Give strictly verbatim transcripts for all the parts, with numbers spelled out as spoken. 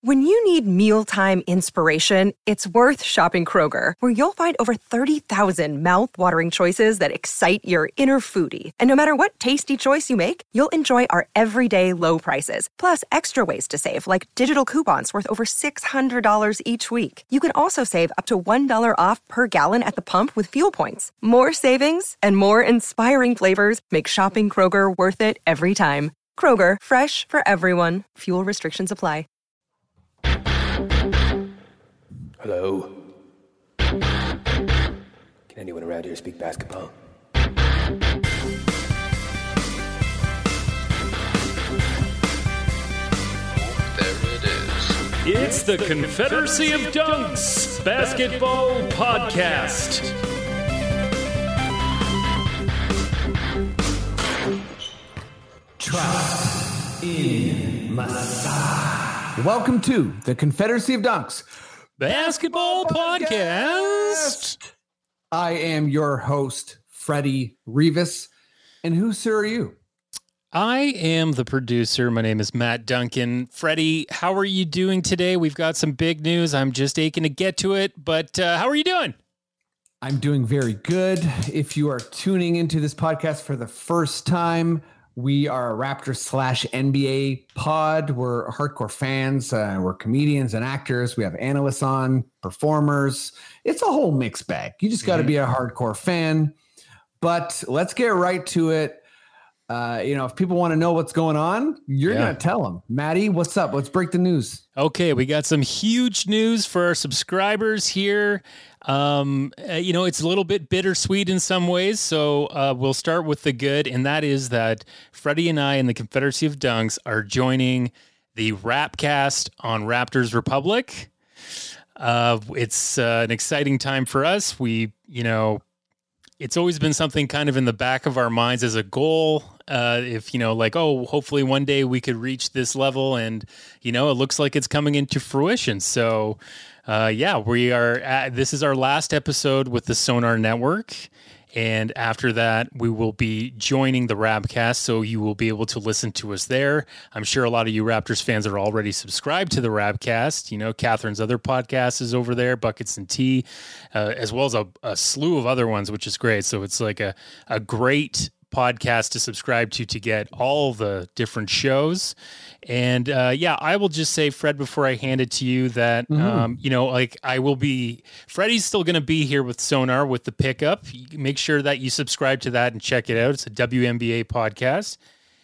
When you need mealtime inspiration, it's worth shopping Kroger, where you'll find over thirty thousand mouth-watering choices that excite your inner foodie. And no matter what tasty choice you make, you'll enjoy our everyday low prices, plus extra ways to save, like digital coupons worth over six hundred dollars each week. You can also save up to one dollar off per gallon at the pump with fuel points. More savings and more inspiring flavors make shopping Kroger worth it every time. Kroger, fresh for everyone. Fuel restrictions apply. Hello? Can anyone around here speak basketball? There it is. It's the Confederacy of Dunks Basketball Podcast. Trust in Messiah. Welcome to the Confederacy of Dunks Basketball Podcast. I am your host, Freddie Rivas. And who, sir, are you? I am the producer. My name is Matt Duncan. Freddie, how are you doing today? We've got some big news. I'm just aching to get to it, but uh, how are you doing? I'm doing very good. If you are tuning into this podcast for the first time, we are a Raptors slash N B A pod. We're hardcore fans. Uh, we're comedians and actors. We have analysts on, performers. It's a whole mixed bag. You just got to mm-hmm. be a hardcore fan. But let's get right to it. Uh, you know, if people want to know what's going on, you're yeah. going to tell them. Maddie, what's up? Let's break the news. Okay, we got some huge news for our subscribers here. Um, uh, you know, it's a little bit bittersweet in some ways, so uh, we'll start with the good, and that is that Freddie and I and the Confederacy of Dunks are joining the Rapcast on Raptors Republic. Uh, it's uh, an exciting time for us. We, you know, it's always been something kind of in the back of our minds as a goal. Uh, if, you know, like, oh, hopefully one day we could reach this level, and, you know, it looks like it's coming into fruition. So, uh, yeah, we are at, this is our last episode with the Sonar Network. And after that, we will be joining the Rapcast, so you will be able to listen to us there. I'm sure a lot of you Raptors fans are already subscribed to the Rapcast. You know, Catherine's other podcast is over there, Buckets and Tea, uh, as well as a, a slew of other ones, which is great. So it's like a, a great podcast to subscribe to to get all the different shows. And uh, yeah, I will just say, Fred, before I hand it to you, that, mm-hmm. um, you know, like I will be, Freddie's still going to be here with Sonar with the pickup. Make sure that you subscribe to that and check it out. It's a W N B A podcast.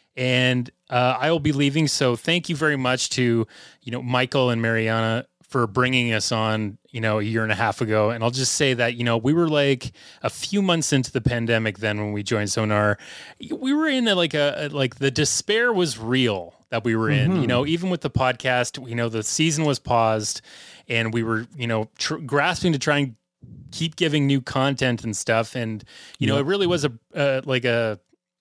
And uh, I will be leaving. So thank you very much to, you know, Michael and Mariana for bringing us on, you know, a year and a half ago. And I'll just say that, you know, we were like a few months into the pandemic then when we joined Sonar. We were in a, like a, like the despair was real that we were in, mm-hmm. you know, even with the podcast, you know, the season was paused and we were, you know, tr- grasping to try and keep giving new content and stuff. And, you know, yep. it really was a, uh, like a,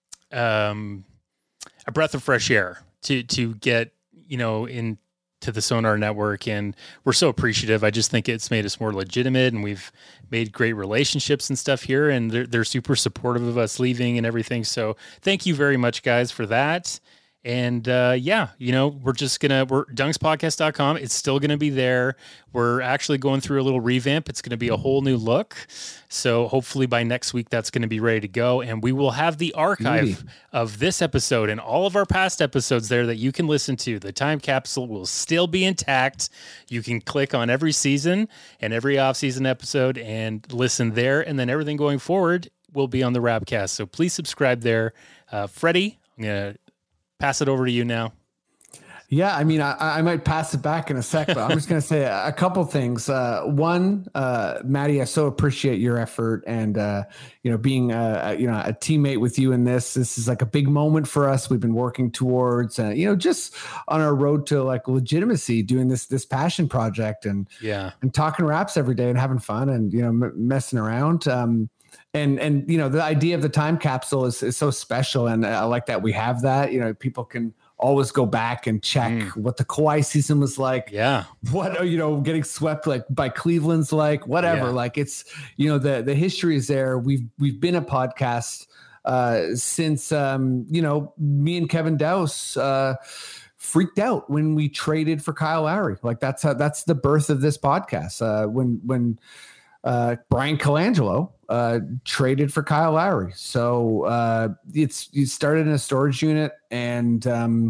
um, a breath of fresh air to, to get, you know, in, to the Sonar Network, and we're so appreciative. I just think it's made us more legitimate, and we've made great relationships and stuff here, and they're, they're super supportive of us leaving and everything. So thank you very much, guys, for that. And uh, yeah, you know, we're just going to, we're dunks podcast dot com. It's still going to be there. We're actually going through a little revamp. It's going to be a whole new look. So hopefully by next week, that's going to be ready to go. And we will have the archive Beauty. of this episode and all of our past episodes there that you can listen to. The time capsule will still be intact. You can click on every season and every off-season episode and listen there. And then everything going forward will be on the Rapcast. So please subscribe there. Uh, Freddie, I'm going to pass it over to you now. Yeah, I mean, I, I might pass it back in a sec, but I'm just going to say a, a couple things. Uh, one, uh, Maddie, I so appreciate your effort and, uh, you know, being, a, you know, a teammate with you in this. This is like a big moment for us. We've been working towards, uh, you know, just on our road to like legitimacy, doing this, this passion project and, yeah, and talking raps every day and having fun and, you know, m- messing around. Um, And, and, you know, the idea of the time capsule is, is so special. And I like that we have that, you know, people can always go back and check mm. what the Kawhi season was like. Yeah. What, you know, getting swept like by Cleveland's like, whatever. Yeah. Like it's, you know, the, the history is there. We've, we've been a podcast uh, since, um, you know, me and Kevin Dowse uh, freaked out when we traded for Kyle Lowry. Like that's how, that's the birth of this podcast. Uh, when, when, uh, Brian Colangelo, uh, traded for Kyle Lowry. So, uh, it's, you started in a storage unit and, um,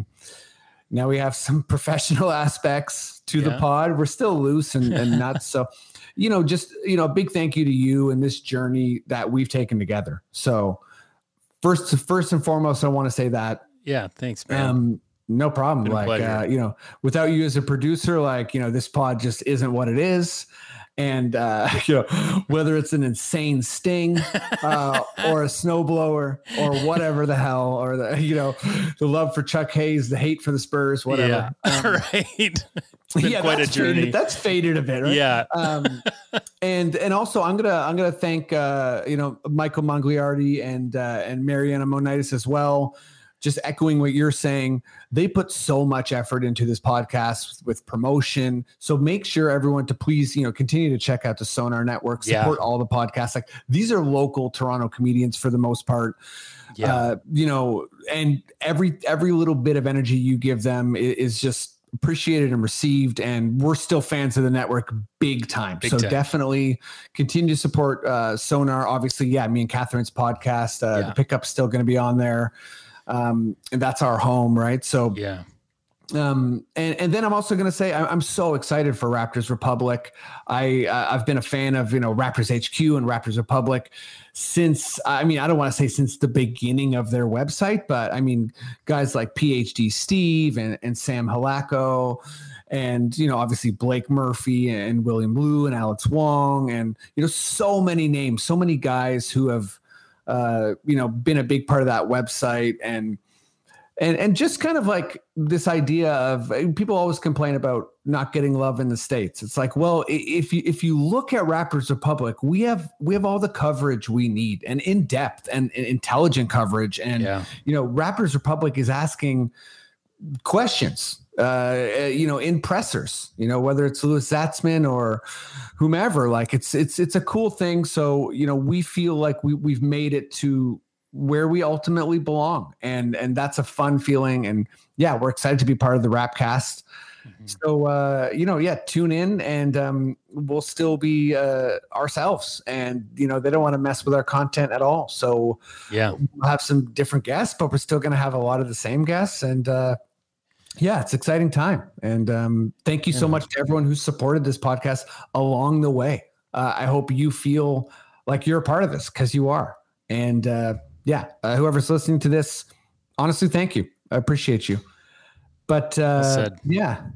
now we have some professional aspects to yeah. the pod. We're still loose and, and nuts. So, you know, just, you know, a big thank you to you and this journey that we've taken together. So first, first and foremost, I want to say that. Yeah. Thanks, man. Um, No problem. Like, uh, you know, without you as a producer, like, you know, this pod just isn't what it is. And, uh, you know, whether it's an insane sting uh, or a snowblower or whatever the hell, or the, you know, the love for Chuck Hayes, the hate for the Spurs, whatever. Yeah. Um, right. Yeah, quite that's a journey. Faded, that's faded a bit, right? Yeah. um, and and also I'm gonna I'm gonna thank uh, you know, Michael Mongliardi and uh, and Mariana Monitis as well. Just echoing what you're saying, they put so much effort into this podcast with promotion. So make sure everyone to please, you know, continue to check out the Sonar Network, support yeah. all the podcasts. Like these are local Toronto comedians for the most part. Yeah. Uh, you know, and every, every little bit of energy you give them is, is just appreciated and received. And we're still fans of the network big time. Big so time. Definitely continue to support uh, Sonar. Obviously, yeah, me and Catherine's podcast, uh, yeah. the pickup's still going to be on there. Um, and that's our home, right? So, yeah. Um, and, and then I'm also going to say, I'm so excited for Raptors Republic. I, uh, I've been a fan of, you know, Raptors H Q and Raptors Republic since, I mean, I don't want to say since the beginning of their website, but I mean, guys like P H D Steve and, and Sam Halako and, you know, obviously Blake Murphy and William Liu and Alex Wong and, you know, so many names, so many guys who have, uh, you know, been a big part of that website and, and, and just kind of like this idea of people always complain about not getting love in the States. It's like, well, if you, if you look at Raptors Republic, we have, we have all the coverage we need and in depth and, and intelligent coverage. And, yeah. you know, Raptors Republic is asking questions, uh, you know, in pressers, you know, whether it's Louis Zatzman or whomever, like it's, it's, it's a cool thing. So, you know, we feel like we we've made it to where we ultimately belong. And, and that's a fun feeling. And yeah, we're excited to be part of the Rapcast. Mm-hmm. So, uh, you know, yeah, tune in and, um, we'll still be, uh, ourselves and, you know, they don't want to mess with our content at all. So yeah, we'll have some different guests, but we're still going to have a lot of the same guests. And, uh, yeah, it's exciting time. And um, thank you so much to everyone who supported this podcast along the way. Uh, I hope you feel like you're a part of this because you are. And uh, yeah, uh, whoever's listening to this, honestly, thank you. I appreciate you. But uh, yeah,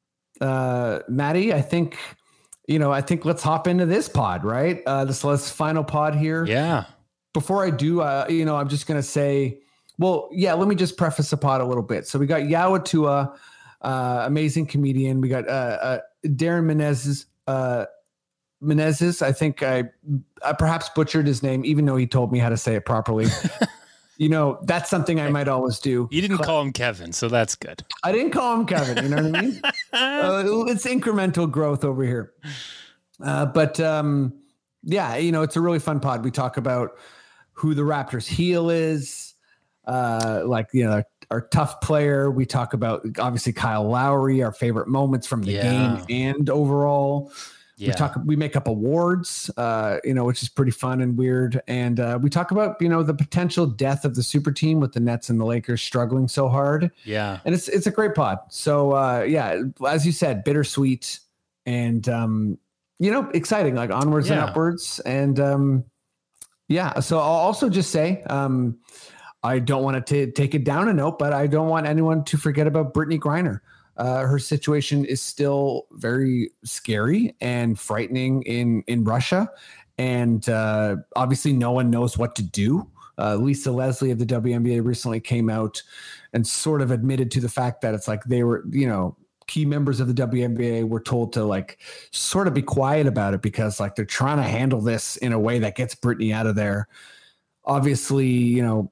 uh, Maddie, I think, you know, I think let's hop into this pod, right? Uh, this last final pod here. Yeah. Before I do, uh, you know, I'm just going to say, well, yeah, let me just preface the pod a little bit. So we got Yao Atua, uh, amazing comedian. We got uh, uh, Darren Menezes, uh, Menezes. I think I, I perhaps butchered his name, even though he told me how to say it properly. You know, that's something I might always do. You didn't call him Kevin, so that's good. I didn't call him Kevin. You know what I mean? uh, it's incremental growth over here. Uh, but um, yeah, you know, it's a really fun pod. We talk about who the Raptors heel is. Uh, like, you know, our, our tough player. We talk about obviously Kyle Lowry, our favorite moments from the yeah. game and overall. Yeah. We talk, we make up awards, uh, you know, which is pretty fun and weird. And uh, we talk about, you know, the potential death of the super team with the Nets and the Lakers struggling so hard. Yeah. And it's, it's a great pod. So uh, yeah, as you said, bittersweet and, um, you know, exciting, like onwards yeah. and upwards. And um, yeah, so I'll also just say, um, I don't want to take it down a note, but I don't want anyone to forget about Brittany Griner. Uh, her situation is still very scary and frightening in, in Russia. And uh, obviously no one knows what to do. Uh, Lisa Leslie of the W N B A recently came out and sort of admitted to the fact that it's like they were, you know, key members of the W N B A were told to like sort of be quiet about it because like they're trying to handle this in a way that gets Brittany out of there. Obviously, you know,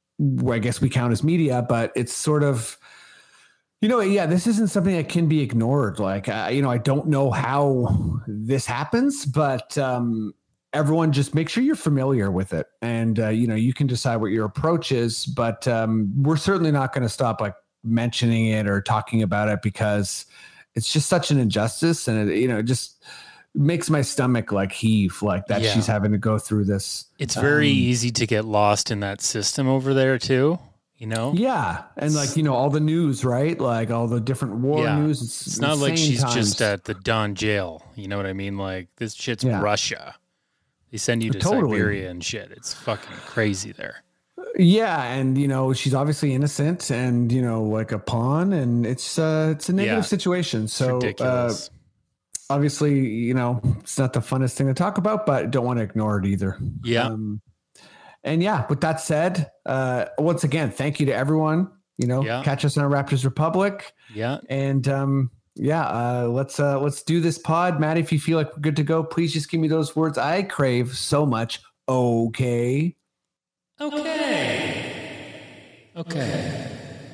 I guess we count as media, but it's sort of, you know, yeah, this isn't something that can be ignored. Like, uh, you know, I don't know how this happens, but um, everyone just make sure you're familiar with it. And, uh, you know, you can decide what your approach is, but um, we're certainly not going to stop like mentioning it or talking about it because it's just such an injustice, and it, you know, it just makes my stomach like heave, like that Yeah. she's having to go through this. It's very Um, easy to get lost in that system over there too, you know? Yeah, and like you know, all the news, right? Like all the different war Yeah. news. It's, It's not like insane she's times. just at the Don jail. You know what I mean? Like this shit's Yeah. Russia. They send you to Totally. Siberia and shit. It's fucking crazy there. Yeah, and you know she's obviously innocent, and you know like a pawn, and it's uh, it's a negative Yeah. situation. It's So uh, ridiculous. obviously, you know, it's not the funnest thing to talk about, but don't want to ignore it either. Yeah. Um, and yeah, with that said, uh, once again, thank you to everyone. You know, Yeah. catch us on Raptors Republic, yeah. and um, yeah, uh, let's uh, let's do this pod, Matt. If you feel like we're good to go, please just give me those words I crave so much. Okay. Okay. Okay.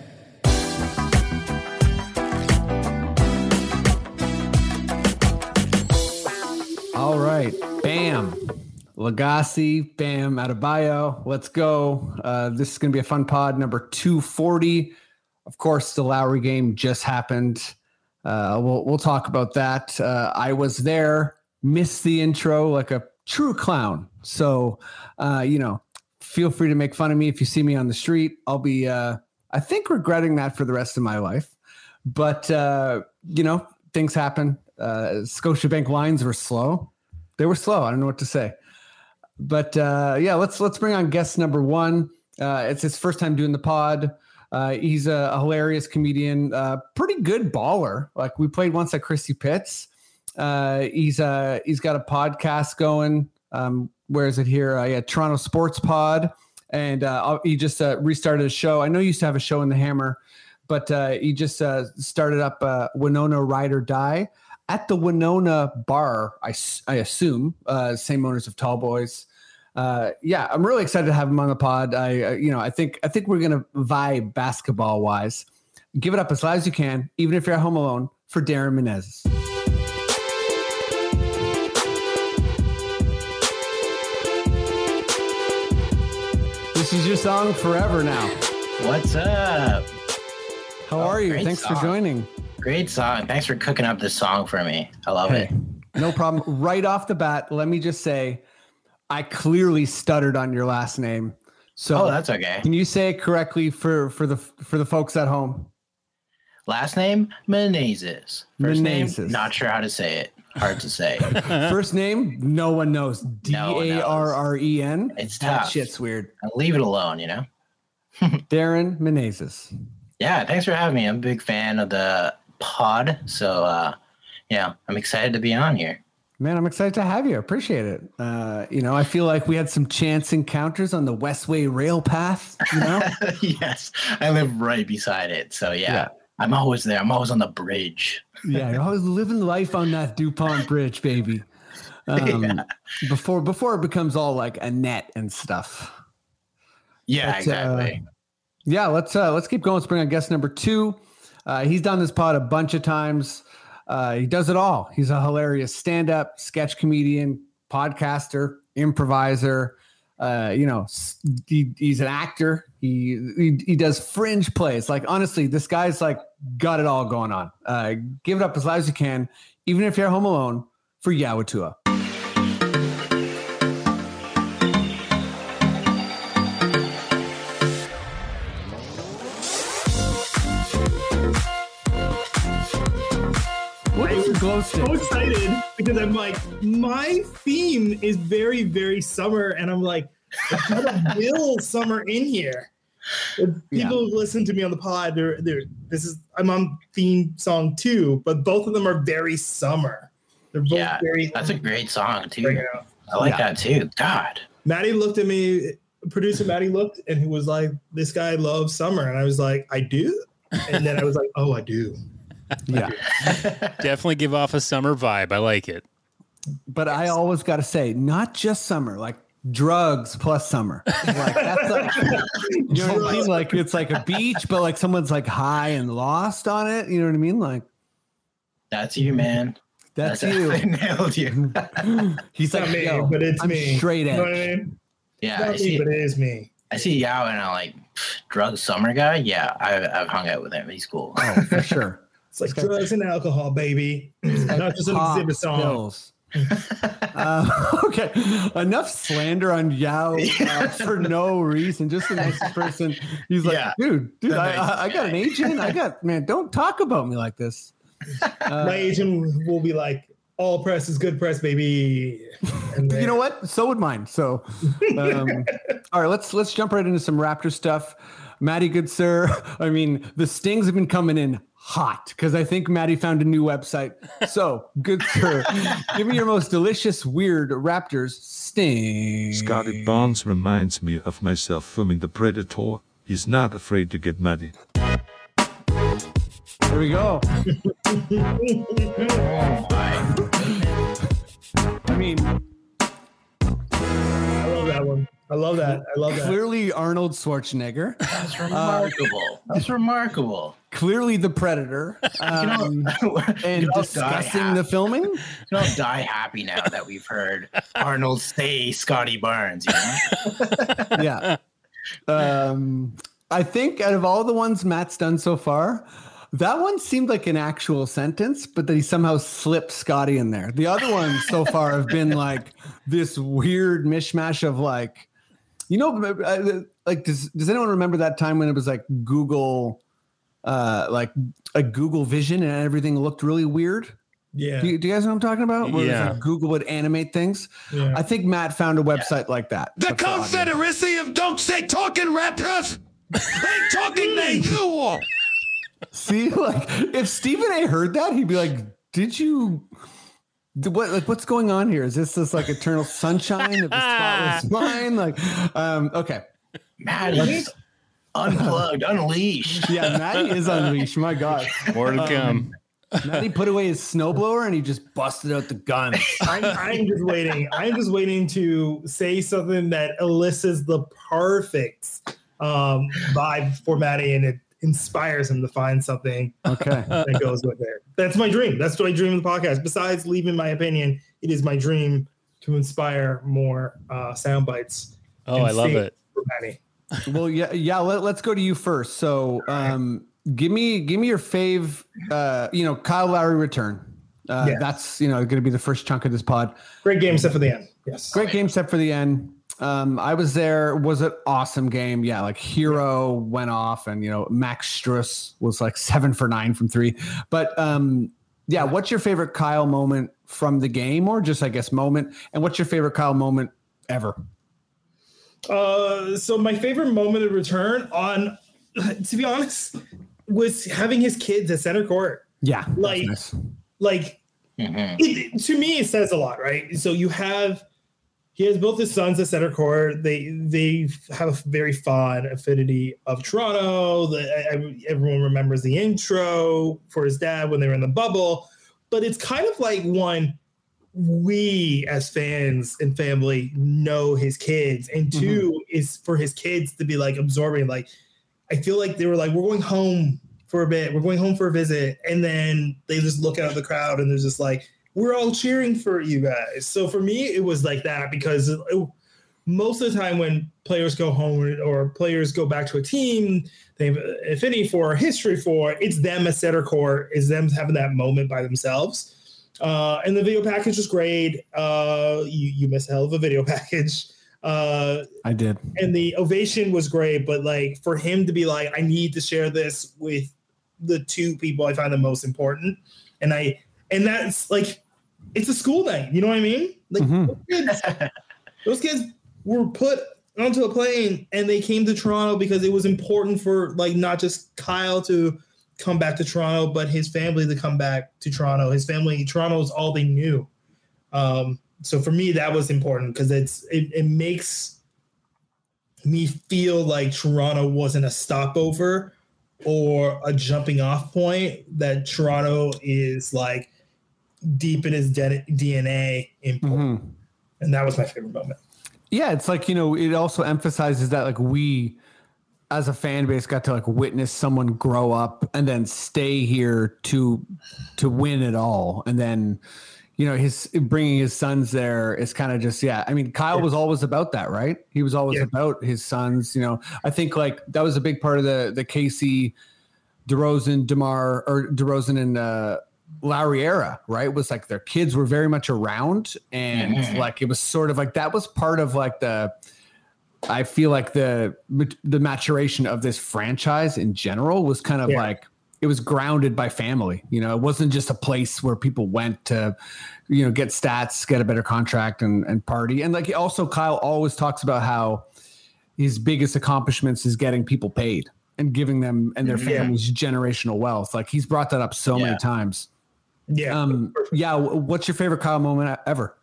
All right. Bam. Lagasse, bam, Adebayo. Let's go. Uh, this is going to be a fun pod, number two forty. Of course, the Lowry game just happened. Uh, we'll we'll talk about that. Uh, I was there, missed the intro like a true clown. So, uh, you know, feel free to make fun of me if you see me on the street. I'll be, uh, I think, regretting that for the rest of my life. But, uh, you know, things happen. Uh, Scotiabank lines were slow. They were slow. I don't know what to say. But uh, yeah, let's let's bring on guest number one. Uh, it's his first time doing the pod. Uh, he's a, a hilarious comedian, uh, pretty good baller. Like we played once at Christy Pitts. Uh, he's uh, he's got a podcast going. Um, where is it here? Uh, yeah, Toronto Sports Pod, and uh, he just uh, restarted a show. I know he used to have a show in the Hammer, but uh, he just uh, started up uh, Winona Ride or Die at the Winona Bar. I, I assume uh, same owners of Tall Boys. Uh, yeah, I'm really excited to have him on the pod. I, uh, you know, I think I think we're gonna vibe basketball wise. Give it up as loud as you can, even if you're at home alone, for Darren Menezes. This is your song forever now. What's up? How Oh, are you? great Thanks song. for joining. Great song. Thanks for cooking up this song for me. I love Hey, it. no problem. Right off the bat, let me just say, I clearly stuttered on your last name. So Oh, that's okay. can you say it correctly for for the for the folks at home? Last name, Menezes. First Menezes. name, not sure how to say it. Hard to say. First name, no one knows. D No one A R R E N. It's That tough. shit's weird. I'll leave it alone, you know? Darren Menezes. Yeah, thanks for having me. I'm a big fan of the pod. So, uh, yeah, I'm excited to be on here. Man, I'm excited to have you. Appreciate it. Uh, you know, I feel like we had some chance encounters on the Westway Rail Path, you know? Yes, I live right beside it. So, yeah, Yeah. I'm always there. I'm always on the bridge. Yeah, you're always living life on that DuPont Bridge, baby. Um, Yeah. Before before it becomes all like a net and stuff. Yeah, But, uh, exactly. Yeah, let's uh, let's keep going. Let's bring on guest number two. Uh, he's done this pod a bunch of times. Uh, he does it all. He's a hilarious stand-up, sketch comedian, podcaster, improviser. Uh, you know, s- he, he's an actor. He, he he does fringe plays. Like honestly, this guy's like got it all going on. Uh, give it up as loud as you can, even if you're home alone, for Yawatua. What is the glow stick? So excited because I'm like, my theme is very, very summer, and I'm like, I kind of will summer in here. If Yeah. people who listen to me on the pod, they're, they're this is I'm on theme song too, but both of them are very summer. They're both Yeah, very that's a great song, too. right now. I like Yeah. that, too. God. Maddie looked at me, producer Maddie looked, and he was like, "This guy loves summer," and I was like, "I do," and then I was like, "Oh, I do." Yeah. Definitely give off a summer vibe. I like it. But I always got to say, not just summer, like drugs plus summer. Like that's like, you know what I mean? Like it's like a beach, but like someone's like high and lost on it. You know what I mean? Like That's you, man. that's, I you. nailed you. He's It's like, not me, Yo, but it's I'm me. straight You know what I edge. mean? Yeah, Not I me, see. but it is me. I see Yao, and I'm like, drug summer guy. Yeah, I've, I've hung out with him. He's cool. Oh, for sure. It's like drugs and alcohol, baby. Not just an Pop exhibit song. pills. uh, okay, enough slander on Yao uh, for no reason. Just the nicest person. He's like, Yeah. dude, dude, I, Nice I, I got an agent. I got man. Don't talk about me like this. Uh, My agent will be like, all press is good press, baby. And you know what? So would mine. So, um, all right, let's let's jump right into some Raptor stuff. Maddie, good sir. I mean, the stings have been coming in hot because I think Maddie found a new website. So, good sir, give me your most delicious, weird Raptors sting. Scotty Barnes reminds me of myself filming The Predator. He's not afraid to get muddy. There we go. Oh my goodness. I mean, I love that one. I love that. I love that. clearly Arnold Schwarzenegger. That's remarkable. That's remarkable. Clearly the Predator. Um, and discussing the filming. You know, die happy now that we've heard Arnold say Scotty Barnes. You know? Yeah. Um, I think out of all the ones Matt's done so far, that one seemed like an actual sentence, but that he somehow slipped Scotty in there. The other ones so far have been like this weird mishmash of like, you know, like does does anyone remember that time when it was like Google, uh, like a Google Vision and everything looked really weird? Yeah. Do you, do you guys know what I'm talking about? Where Yeah. it's like Google would animate things. Yeah. I think Matt found a website like that. The for audio. Confederacy of Don't Say Talking Raptors! They talking they you! See, like if Stephen A. heard that, he'd be like, "Did you? Did, what? Like, what's going on here? Is this this like eternal sunshine of the spotless mind?" Like, um, okay, Maddie's unplugged, unleashed. yeah, Maddie is unleashed. My God, More to come. Maddie put away his snowblower and he just busted out the gun. I'm, I'm just waiting. I'm just waiting to say something that elicits the perfect um, vibe for Maddie, and it inspires him to find something Okay, that goes with it. That's my dream. That's what I dream of the podcast. Besides leaving my opinion, it is my dream to inspire more uh, sound bites. Oh, and I love save it. for Maddie. well, yeah, yeah. Let, let's go to you first. So, um, give me give me your fave. Uh, you know, Kyle Lowry return. Uh, Yeah. That's you know going to be the first chunk of this pod. Great game set for the end. Yes. Great game set for the end. Um, I was there. Was an awesome game. Yeah, like Hero went off, and you know Max Struss was like seven for nine from three. But um, yeah, what's your favorite Kyle moment from the game, or just I guess moment? And what's your favorite Kyle moment ever? Uh, so my favorite moment of return on, to be honest, was having his kids at center court. Yeah, that's Like- nice. Like Mhm. it, to me, it says a lot, right? So you have he has both his sons at center court. They they have a very fond affinity of Toronto. The, I, everyone remembers the intro for his dad when they were in the bubble, but it's kind of like one we as fans and family know his kids, and 2 is for his kids to be like absorbing. Like I feel like they were like, we're going home for a bit. We're going home for a visit. And then they just look out of the crowd and there's just like, we're all cheering for you guys. So for me, it was like that because it, most of the time when players go home or, or players go back to a team, they have affinity for, history for, it's them at center court, is them having that moment by themselves. Uh, and the video package was great. Uh, you, you missed a hell of a video package. Uh, I did. and the ovation was great, but like for him to be like, I need to share this with the two people I find the most important, and I and that's like it's a school night, you know what I mean? Like Mhm. those, kids, those kids were put onto a plane and they came to Toronto because it was important for like not just Kyle to come back to Toronto, but his family to come back to Toronto. His family, Toronto is all they knew. Um, so for me, that was important because it's it, it makes me feel like Toronto wasn't a stopover or a jumping off point, that Toronto is like deep in his D N A important. Mhm. And that was my favorite moment. Yeah, it's like, you know, it also emphasizes that like we as a fan base got to like witness someone grow up and then stay here to to win it all. And then, you know, his bringing his sons there is kind of just, yeah. I mean, Kyle was always about that, right? He was always Yeah. about his sons. You know, I think like that was a big part of the the Casey, DeRozan, DeMar, or DeRozan and uh, Lowry era, right? It was like their kids were very much around, and Mhm. like it was sort of like that was part of like the. I feel like the the maturation of this franchise in general was kind of Yeah. like. It was grounded by family. You know, it wasn't just a place where people went to, you know, get stats, get a better contract and, and party. And like also Kyle always talks about how his biggest accomplishments is getting people paid and giving them and their Yeah. families generational wealth. Like he's brought that up so Yeah. many times. Yeah. Um, yeah. w- What's your favorite Kyle moment ever?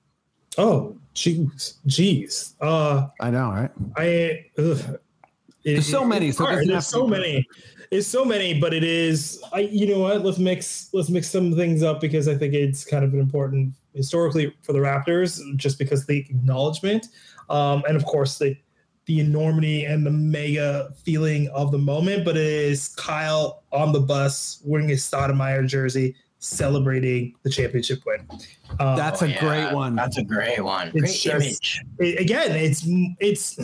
Oh, jeez, jeez. Uh, I know, right? I. Ugh. It- There's so it- many, it's so it hard. doesn't There's have to so be many. It's so many, but it is. I. You know what? Let's mix. Let's mix some things up because I think it's kind of important historically for the Raptors, just because of the acknowledgement, um, and of course the the enormity and the mega feeling of the moment. But it is Kyle on the bus wearing his Stoudemire jersey, celebrating the championship win. Um, That's Oh, a yeah, great one. That's a great one. It's Great just- image. it- again, it's it's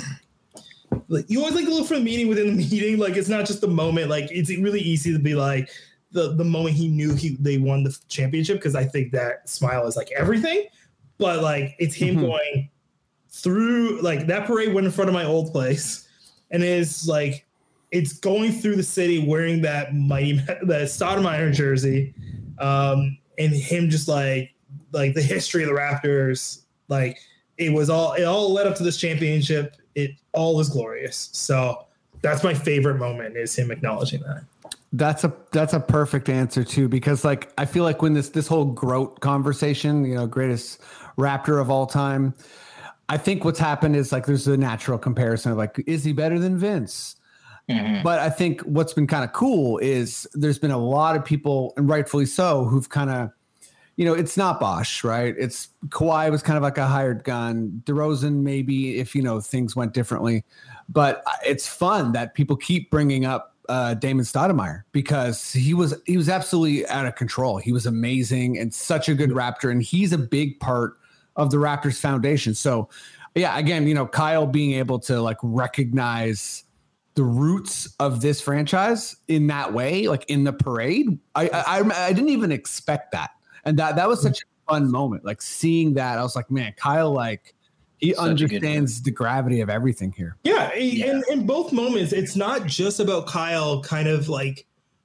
like you always like to look for the meaning within the meeting. Like it's not just the moment. Like it's really easy to be like the the moment he knew he they won the championship, because I think that smile is like everything. But like it's him Mhm. going through like that parade went in front of my old place, and it's like it's going through the city wearing that mighty that Stoudemire jersey, um, and him just like like the history of the Raptors, like. It was all it all led up to this championship. It all was glorious. So that's my favorite moment, is him acknowledging that. That's a that's a perfect answer too, because like I feel like when this this whole GOAT conversation, you know, greatest Raptor of all time, I think what's happened is like there's a natural comparison of like, is he better than Vince? Mhm. But I think what's been kind of cool is there's been a lot of people, and rightfully so, who've kind of, you know, it's not Bosch, right? It's Kawhi was kind of like a hired gun. DeRozan, maybe if, you know, things went differently. But it's fun that people keep bringing up uh, Damon Stoudemire, because he was he was absolutely out of control. He was amazing and such a good Raptor, and he's a big part of the Raptors foundation. So, yeah, again, you know, Kyle being able to like recognize the roots of this franchise in that way, like in the parade, I I, I didn't even expect that. And that that was such a fun moment, like seeing that. I was like, man, Kyle, like he Such a good understands the gravity of everything here. Yeah, Yeah. and in both moments, it's not just about Kyle kind of like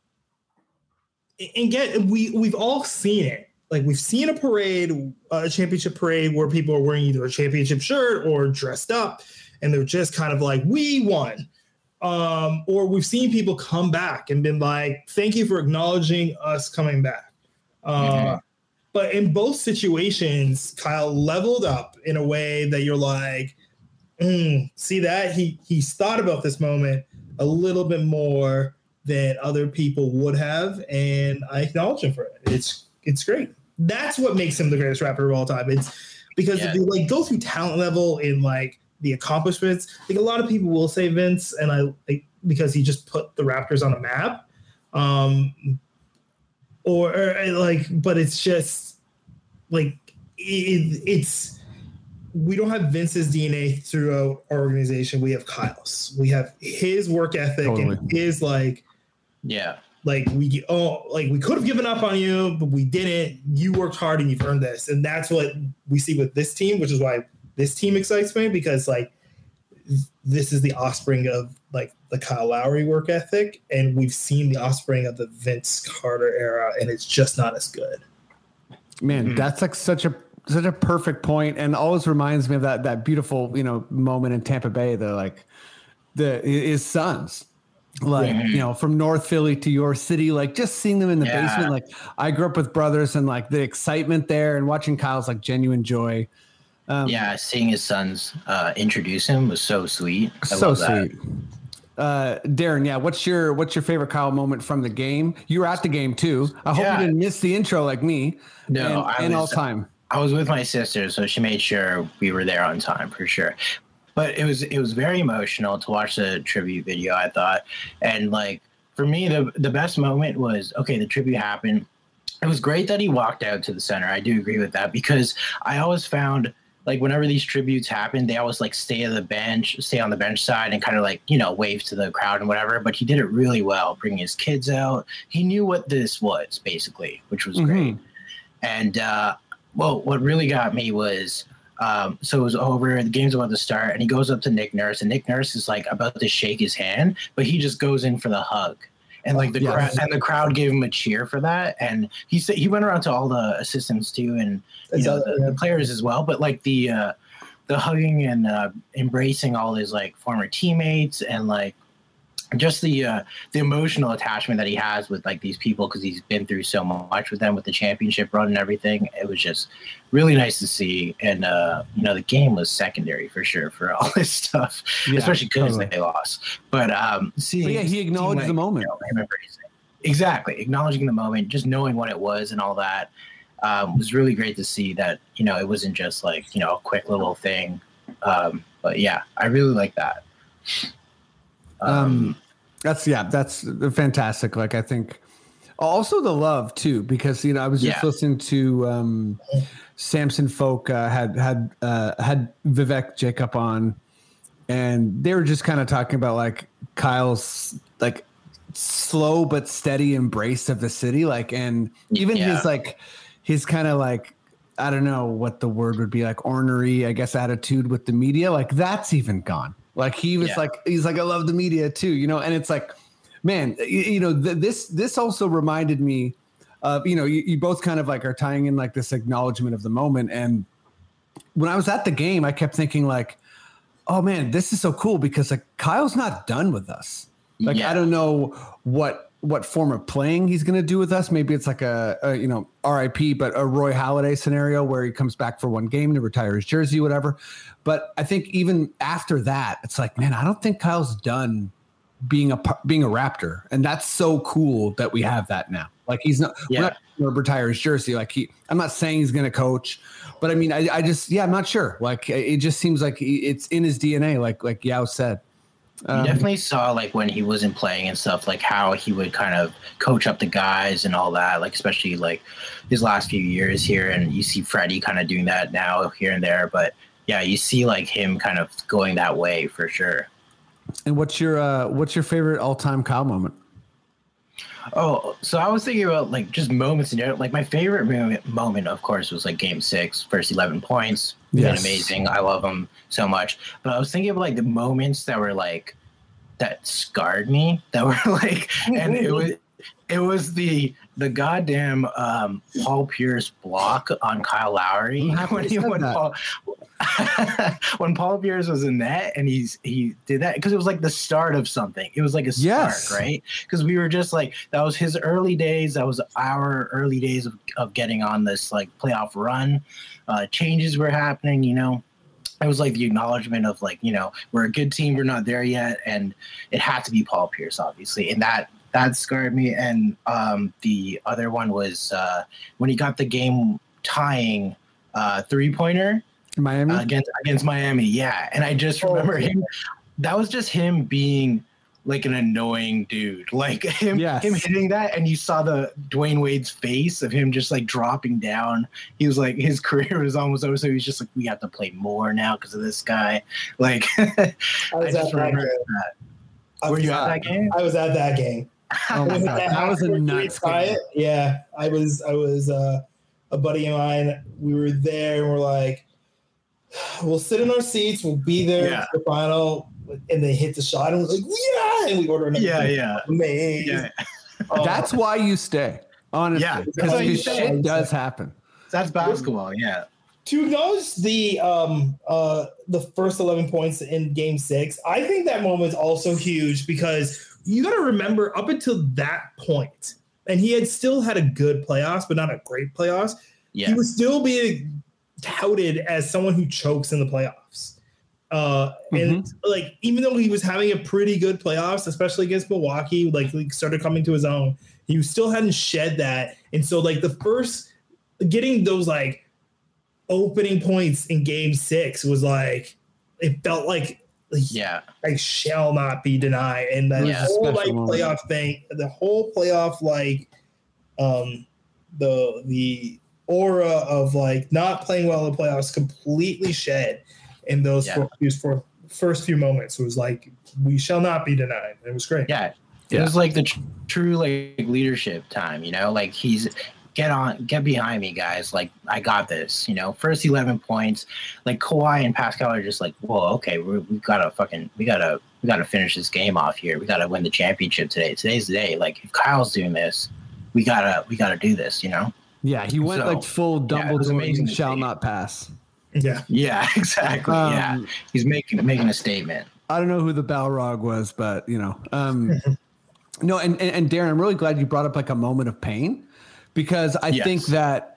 and get we we've all seen it. Like we've seen a parade, a championship parade where people are wearing either a championship shirt or dressed up, and they're just kind of like, we won. Um, or we've seen people come back and been like, thank you for acknowledging us coming back. Uh, Mhm. But in both situations, Kyle leveled up in a way that you're like, mm, see that? He he's thought about this moment a little bit more than other people would have, and I acknowledge him for it. It's it's great. That's what makes him the greatest rapper of all time. It's because Yeah. if you like go through talent level and like the accomplishments, like a lot of people will say Vince, and I like because he just put the Raptors on a map. Um, or, or like, but it's just like it, it's we don't have Vince's D N A throughout our organization. We have Kyle's. We have his work ethic Totally. and his like Yeah. like we oh like we could have given up on you, but we didn't. You worked hard and you've earned this, and that's what we see with this team, which is why this team excites me, because like this is the offspring of like the Kyle Lowry work ethic, and we've seen the offspring of the Vince Carter era, and it's just not as good. Man, Mhm. that's like such a such a perfect point, and always reminds me of that that beautiful, you know, moment in Tampa Bay. The like the his sons, like Mhm. you know, from North Philly to your city, like just seeing them in the Yeah. basement. Like I grew up with brothers, and like the excitement there, and watching Kyle's like genuine joy. Um, Yeah, seeing his sons uh, introduce him was so sweet. I so love that. sweet. Uh, Darren, yeah, what's your what's your favorite Kyle moment from the game? You were at the game too. I hope Yeah. you didn't miss the intro like me. No, and, I and all was- time. I was with my sister, so she made sure we were there on time for sure. But it was it was very emotional to watch the tribute video, I thought. And like for me, the the best moment was okay, the tribute happened. it was great that he walked out to the center. I do agree with that because I always found like whenever these tributes happen, they always like stay on the bench, stay on the bench side and kind of like, you know, wave to the crowd and whatever. But he did it really well, bringing his kids out. He knew what this was basically, which was mm-hmm. great. And uh, well, what really got me was, um, so it was over, the game's about to start and he goes up to Nick Nurse and Nick Nurse is like about to shake his hand, but he just goes in for the hug. And like the yes. crowd, and the crowd gave him a cheer for that. And he said he went around to all the assistants too, and you know the, the players as well. But like the uh, the hugging and uh, embracing all his like former teammates and like just the uh, the emotional attachment that he has with like these people because he's been through so much with them with the championship run and everything. It was just really nice to see. And uh, you know the game was secondary for sure for all this stuff, yeah, especially because totally. they lost. But um, seeing, but yeah, he acknowledged like, the moment. You know, exactly, acknowledging the moment, just knowing what it was and all that um, was really great to see. That you know it wasn't just like you know a quick little thing. Um, but yeah, I really like that. Um, um, that's yeah, that's fantastic. Like I think also the love too, because you know I was just yeah. listening to um, Samson Folk uh, had had uh, had Vivek Jacob on, and they were just kind of talking about like Kyle's like slow but steady embrace of the city, like and even yeah. his like his kind of like I don't know what the word would be like ornery, I guess, attitude with the media, like that's even gone. Like he was yeah. like, he's like, I love the media too, you know? And it's like, man, you, you know, th- this, this also reminded me of, you know, you, you both kind of like are tying in like this acknowledgement of the moment. And when I was at the game, I kept thinking like, oh man, this is so cool because like Kyle's not done with us. Like, yeah. I don't know what, what form of playing he's going to do with us. Maybe it's like a, a, you know, R I P, but a Roy Halladay scenario where he comes back for one game to retire his jersey, whatever. But I think even after that, it's like, man, I don't think Kyle's done being a, being a Raptor. And that's so cool that we have that now. Like he's not, yeah. we're not going to retire his jersey. Like he, I'm not saying he's going to coach, but I mean, I, I just, yeah, I'm not sure. Like it just seems like it's in his D N A. Like, like Yao said. You um, definitely saw like when he wasn't playing and stuff, like how he would kind of coach up the guys and all that, like especially like his last few years here. And you see Freddie kind of doing that now here and there. But yeah, you see like him kind of going that way for sure. And what's your uh, what's your favorite all time Kyle moment? Oh, so I was thinking about like just moments in there. Like my favorite moment, moment, of course, was like Game Six, first eleven points. Yes. Been amazing. I love him so much. But I was thinking of like the moments that were like that scarred me. That were like, and it was it was the the goddamn um, Paul Pierce block on Kyle Lowry when he when Paul, when Paul Pierce was in net and he's he did that because it was like the start of something. It was like a spark, yes. right? Because we were just like that was his early days. That was our early days of, of getting on this like playoff run. Uh, changes were happening, you know. It was like the acknowledgement of like, you know, we're a good team, we're not there yet, and it had to be Paul Pierce, obviously, and that that scarred me. And um, the other one was uh, when he got the game tying uh, three pointer Miami uh, against against Miami, yeah. And I just remember oh, him. That was just him being like an annoying dude, like him, yes. him hitting that, and you saw the Dwayne Wade's face of him just like dropping down. He was like, his career was almost over, so he was just like, we have to play more now because of this guy. Like, I, I just remember that. that. Were you at that game? I was at that game. Oh my God. That was a nuts game. Yeah, I was. I was uh, a buddy of mine. We were there, and we're like, we'll sit in our seats. We'll be there yeah. for the final. And they hit the shot, and we're like, yeah, and we order another. Yeah, yeah, amazing. Yeah. Um, that's why you stay, honestly. Yeah, because shit does happen. That's basketball. Yeah. To acknowledge the um uh the first eleven points in Game Six, I think that moment is also huge because you got to remember up until that point, and he had still had a good playoffs, but not a great playoffs. Yeah. He was still being touted as someone who chokes in the playoffs. Uh, and mm-hmm. like, even though he was having a pretty good playoffs, especially against Milwaukee, like he started coming to his own, he still hadn't shed that. And so like the first getting those like opening points in Game Six was like, it felt like, yeah, I shall not be denied. And the yeah, whole like moment. playoff thing, the whole playoff, like, um, the the aura of like not playing well in the playoffs completely shed in those Yeah. four, these four, first few moments. It was like, we shall not be denied. It was great. Yeah. It Yeah. was like the tr- true like leadership time, you know, like he's get on, get behind me, guys. Like, I got this, you know, first eleven points, like Kawhi and Pascal are just like, whoa, okay, we're, we've got to fucking, we got to, we got to finish this game off here. We got to win the championship today. Today's the day. Like, if Kyle's doing this, we gotta, we gotta do this, you know? Yeah, he went So, like full yeah, it was Dumbledore amazing to shall see. not pass. Yeah. Yeah, exactly. yeah. Um, He's making, making a statement. I don't know who the Balrog was, but you know, um, no. And, and and Darren, I'm really glad you brought up like a moment of pain, because I Yes. think that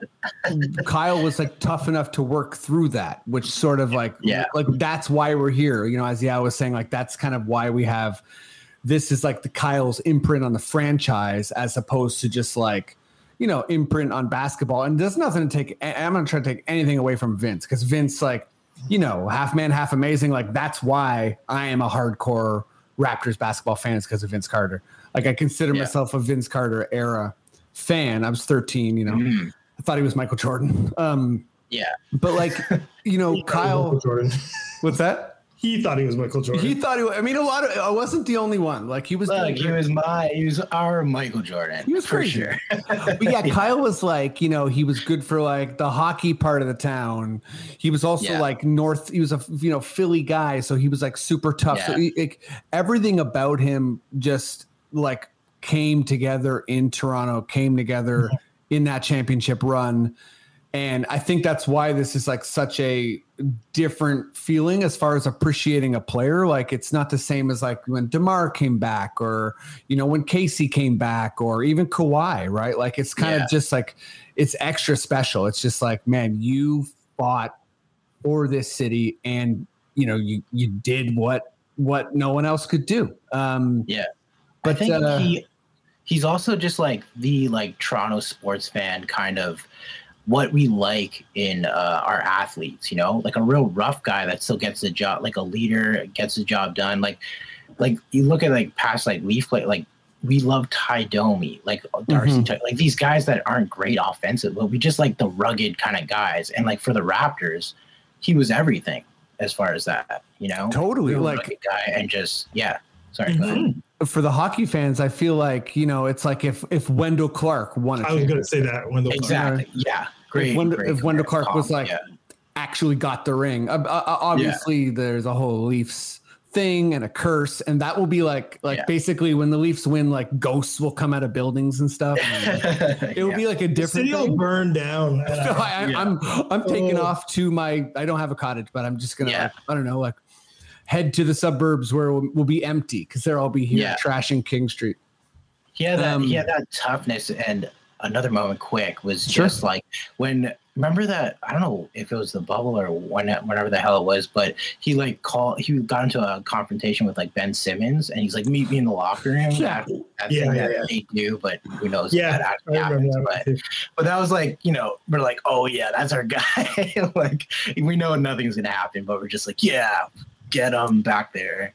Kyle was like tough enough to work through that, which sort of like, Yeah. like that's why we're here. You know, as Yao was saying, like that's kind of why we have this is like the Kyle's imprint on the franchise, as opposed to just like, you know, imprint on basketball. And there's nothing to take. I'm not trying to take anything away from Vince, because Vince, like, you know, half man, half amazing. Like, that's why I am a hardcore Raptors basketball fan, is because of Vince Carter. Like, I consider Yeah. myself a Vince Carter era fan. I was thirteen, you know, Mhm. I thought he was Michael Jordan. Um, Yeah. but like, you know, He thought he was Kyle, Michael Jordan. what's that? He thought he was Michael Jordan. He thought he was, I mean, a lot of, I wasn't the only one. Like, he was, Look, he was my, he was our Michael Jordan. He was for crazy. sure. But yeah, Kyle was like, you know, he was good for like the hockey part of the town. He was also Yeah. like North. He was a you know Philly guy, so he was like super tough. So Yeah. he, like, everything about him just like came together in Toronto, came together in that championship run. And I think that's why this is like such a different feeling as far as appreciating a player. Like, it's not the same as like when DeMar came back, or, you know, when Casey came back, or even Kawhi, right? Like, it's kind Yeah. of just like, it's extra special. It's just like, man, you fought for this city, and, you know, you, you did what, what no one else could do. Um, Yeah. But, I think uh, he he's also just like the like Toronto sports fan, kind of what we like in uh, our athletes, you know, like a real rough guy that still gets the job, like a leader gets the job done. Like, like you look at like past like Leaf play, like we love Ty Domi, like Darcy, Mhm. Ty- like these guys that aren't great offensive, but we just like the rugged kind of guys. And like for the Raptors, he was everything as far as that, you know, Totally, Real like- rugged guy, and just yeah. Sorry, go ahead. for the hockey fans, I feel like, you know, it's like if, if Wendell Clark won a I was going to championship, say that when the Exactly. Yeah. Great. if Wendell, great if Wendell Clark was comp, like yeah. actually got the ring, uh, uh, obviously there's a whole Leafs thing and a curse, and that will be like like Yeah. basically when the Leafs win, like ghosts will come out of buildings and stuff. And it will Yeah. be like a the different city will thing. burn down. And So I- I, Yeah. I'm I'm taking Oh. off to my. I don't have a cottage, but I'm just gonna Yeah. like, I don't know, like head to the suburbs where we'll, we'll be empty, because they'll all be here Yeah. trashing King Street. He had that. Um, he had that toughness. And another moment, quick, was Sure. just like when. Remember that? I don't know if it was the bubble or when, whenever the hell it was, but he like called. He got into a confrontation with like Ben Simmons, and he's like, "Meet me in the locker room." Yeah. That, that Yeah, thing yeah, that yeah. they do, but who knows? if yeah, that I actually remember happens. that. But one too. But that was like, you know, we're like, oh yeah, that's our guy. Like, we know nothing's gonna happen, but we're just like, yeah, get him back there.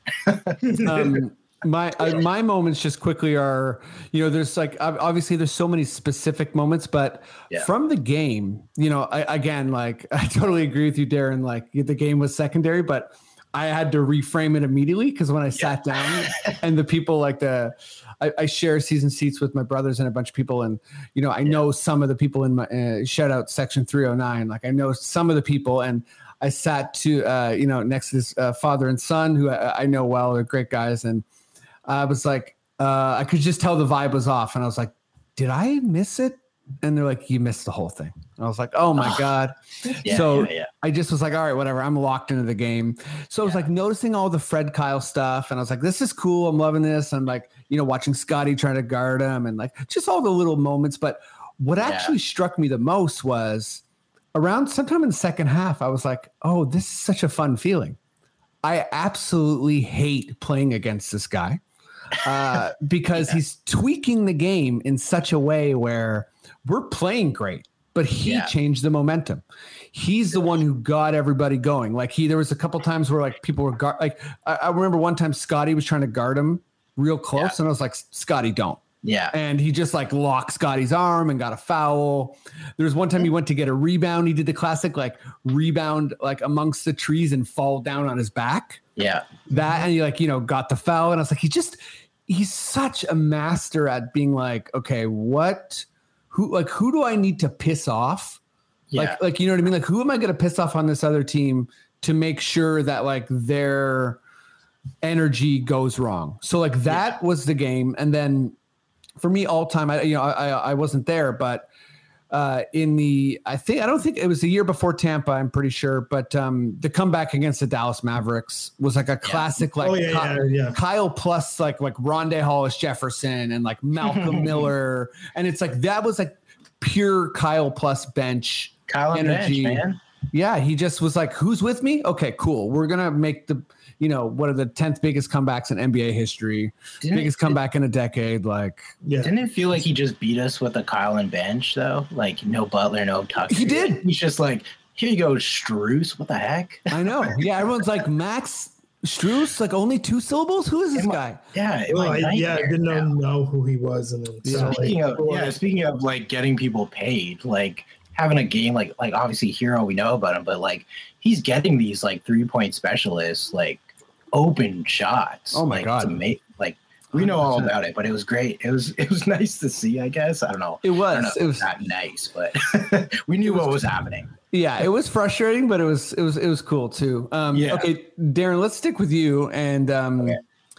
um, my uh, my moments just quickly are, you know, there's like ob- obviously there's so many specific moments, but Yeah. from the game, you know, I, again, like I totally agree with you, Darren. Like the game was secondary, but I had to reframe it immediately, because when I sat down and the people like the, I, I share season seats with my brothers and a bunch of people, and you know, I know some of the people in my uh, shout out section three oh nine. Like I know some of the people, and I sat to uh, you know next to this uh, father and son who I, I know well. They're great guys, and I was like, uh, I could just tell the vibe was off, and I was like, did I miss it? And they're like, you missed the whole thing. And I was like, oh my god. Yeah, so yeah, yeah. I just was like, all right, whatever. I'm locked into the game. So I was Yeah. like noticing all the Fred Kyle stuff, and I was like, this is cool. I'm loving this. I'm like, you know, watching Scotty trying to guard him, and like just all the little moments. But what Yeah. actually struck me the most was around sometime in the second half, I was like, oh, this is such a fun feeling. I absolutely hate playing against this guy uh, because Yeah. he's tweaking the game in such a way where we're playing great, but he Yeah. changed the momentum. He's the one who got everybody going. Like he, there was a couple times where like people were guard, like I, I remember one time Scotty was trying to guard him real close, Yeah. and I was like, Scotty, don't. Yeah. And he just like locked Scotty's arm and got a foul. There was one time he went to get a rebound. He did the classic like rebound like amongst the trees and fall down on his back. Yeah. That and he like, you know, got the foul. And I was like, he just he's such a master at being like, okay, what who like who do I need to piss off? Yeah. Like like you know what I mean? Like who am I gonna piss off on this other team to make sure that like their energy goes wrong? So like that yeah. was the game. And then for me, all time, I you know I I wasn't there, but uh, in the I think I don't think it was the year before Tampa. I'm pretty sure, but um, the comeback against the Dallas Mavericks was like a classic, yeah. like oh, yeah, Kyle, yeah, yeah. Kyle plus like like Rondé Hollis Jefferson and like Malcolm Miller, and it's like that was like pure Kyle plus bench Kyle energy, bench, man. Yeah, he just was like, "Who's with me? Okay, cool. We're gonna make the." You know, what are the tenth biggest comebacks in N B A history? Didn't biggest it, comeback in a decade. Like, yeah. Didn't it feel like he just beat us with a Kyle and bench though? Like no Butler, no Tucker. He did. He's just like, here you go, Strus. What the heck? I know. Yeah, everyone's like Max Strus, like only two syllables. Who is this my, guy? Yeah, well, I, yeah, I didn't know, know who he was. And then, yeah. so, Speaking like, of, yeah, speaking of like getting people paid, like having a game like like obviously Hero, we know about him, but like he's getting these like three point specialists, like. Open shots. Oh my like, god! Ama- like we know all about it, but it was great. It was it was nice to see. I guess I don't know. It was. Know it was not nice, but we knew what was happening. Yeah, it was frustrating, but it was it was it was cool too. Um, yeah. Okay, Darren, let's stick with you and um, okay.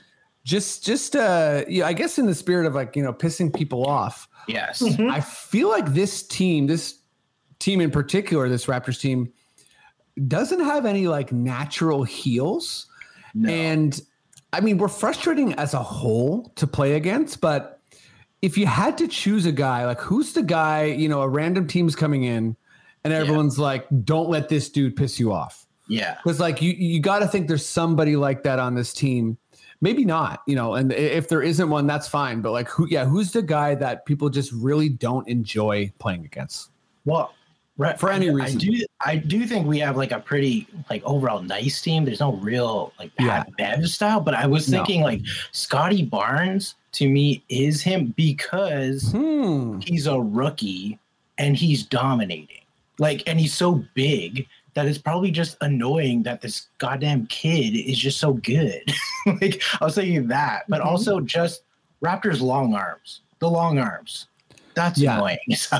just just uh, yeah, I guess in the spirit of like you know pissing people off. Yes, mm-hmm. I feel like this team, this team in particular, this Raptors team, doesn't have any like natural heels. No. And I mean, we're frustrating as a whole to play against, but if you had to choose a guy, like who's the guy, you know, a random team's coming in and everyone's yeah. like, don't let this dude piss you off. Yeah. Because like you, you got to think there's somebody like that on this team. Maybe not, you know, and if there isn't one, that's fine. But like, who, yeah, who's the guy that people just really don't enjoy playing against? Well, right, for any I, reason. I do I do think we have like a pretty like overall nice team. There's no real like Pat yeah. Bev style, but I was thinking no. like Scotty Barnes to me is him because hmm. he's a rookie and he's dominating. Like and he's so big that it's probably just annoying that this goddamn kid is just so good. Like I was thinking that, but mm-hmm. also just Raptors long arms. The long arms. That's yeah. annoying. So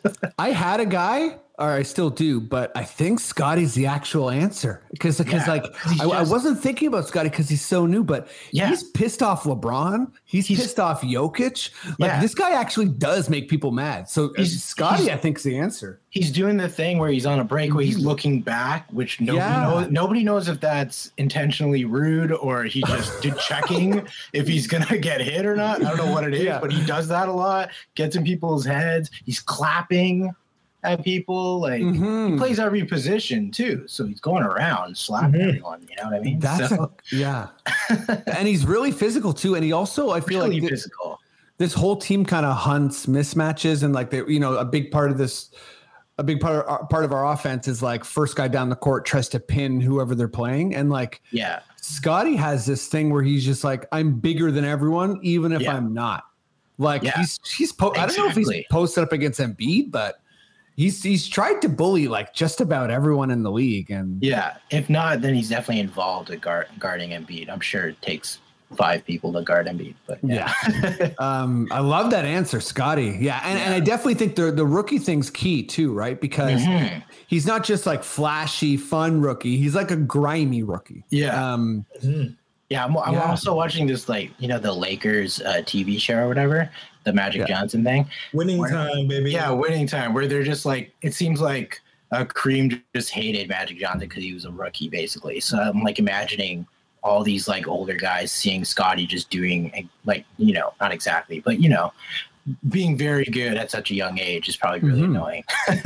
I had a guy, or I still do, but I think Scotty's the actual answer because because yeah, like I, just, I wasn't thinking about Scotty because he's so new, but yeah. he's pissed off LeBron. He's, he's pissed off Jokic. Like yeah. this guy actually does make people mad. So he's, Scotty, he's, I think, is the answer. He's doing the thing where he's on a break where he's looking back, which nobody yeah. knows. Nobody knows if that's intentionally rude or he just did checking if he's gonna get hit or not. I don't know what it is, yeah. but he does that a lot. Gets in people's heads. He's clapping at people. Like mm-hmm. he plays every position too, so he's going around slapping mm-hmm. everyone. You know what I mean? That's so. a, yeah, and he's really physical too. And he also, I feel really like this, physical. This whole team kind of hunts mismatches, and like they, you know, a big part of this. A big part of our, part of our offense is like first guy down the court tries to pin whoever they're playing. And like, yeah, Scotty has this thing where he's just like, I'm bigger than everyone, even if yeah. I'm not. Like yeah. he's, he's, po- exactly. I don't know if he's posted up against Embiid, but he's, he's tried to bully like just about everyone in the league. And yeah, if not, then he's definitely involved with guard, guarding Embiid. I'm sure it takes five people to guard Embiid, but yeah. yeah. um, I love that answer, Scotty. Yeah. And, yeah. and I definitely think the, the rookie thing's key too, right? Because mm-hmm. he's not just like flashy, fun rookie. He's like a grimy rookie. Yeah. Um, mm-hmm. Yeah. I'm, I'm yeah. also watching this, like, you know, the Lakers uh, T V show or whatever, the Magic yeah. Johnson thing. Winning where, time, baby. Yeah. Winning time where they're just like, it seems like uh, Kareem just hated Magic Johnson because he was a rookie basically. So I'm like imagining all these like older guys seeing Scotty just doing like, you know, not exactly, but you know, being very good at such a young age is probably really mm-hmm. annoying.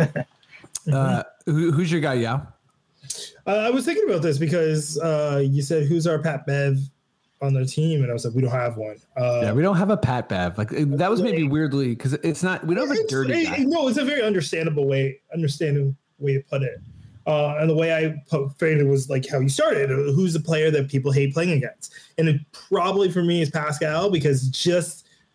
uh, who, who's your guy? Yeah. Uh, I was thinking about this because uh, you said, who's our Pat Bev on the team? And I was like, we don't have one. Uh, yeah, we don't have a Pat Bev. Like that was maybe weirdly because it's not, we don't have a dirty guy. No, it's a very understandable way, understanding way to put it. Uh, and the way I framed it was like how you started. Who's the player that people hate playing against? And it probably for me is Pascal because just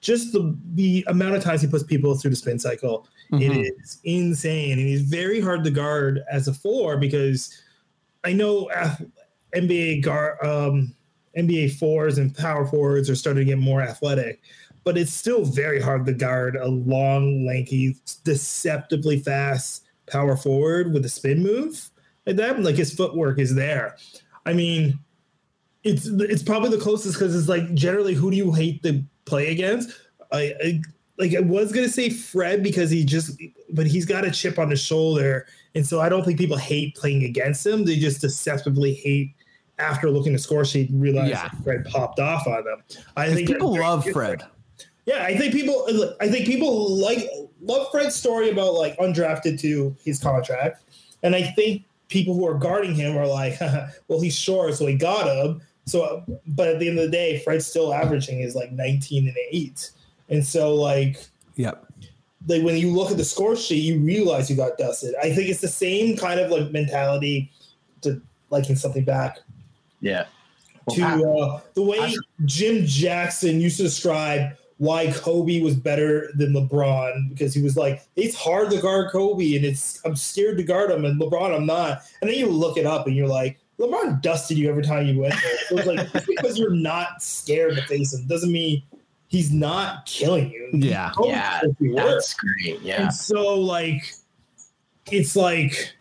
just the the amount of times he puts people through the spin cycle, mm-hmm. it is insane, and he's very hard to guard as a four because I know N B A guard um, N B A fours and power forwards are starting to get more athletic, but it's still very hard to guard a long, lanky, deceptively fast power forward with a spin move like that. Like his footwork is there. I mean, it's it's probably the closest because it's like generally who do you hate to play against? I, I like I was gonna say Fred because he just, but he's got a chip on his shoulder, and so I don't think people hate playing against him. They just deceptively hate after looking at the score sheet and realize yeah. that Fred popped off on them. I think people love Fred. Yeah, I think people. I think people like love Fred's story about like undrafted to his contract, and I think people who are guarding him are like, well, he's short, so he got him. So, but at the end of the day, Fred's still averaging is like nineteen and eight, and so like, yep. Like when you look at the score sheet, you realize you got dusted. I think it's the same kind of like mentality to liking something back. Yeah. Well, to I, uh, the way I, Jim Jackson used to describe why Kobe was better than LeBron, because he was like, it's hard to guard Kobe, and it's I'm scared to guard him, and LeBron I'm not. And then you look it up, and you're like, LeBron dusted you every time you went there. So it's like just because you're not scared to face him doesn't mean he's not killing you. Yeah, yeah, that's great. Yeah, and so like, it's like,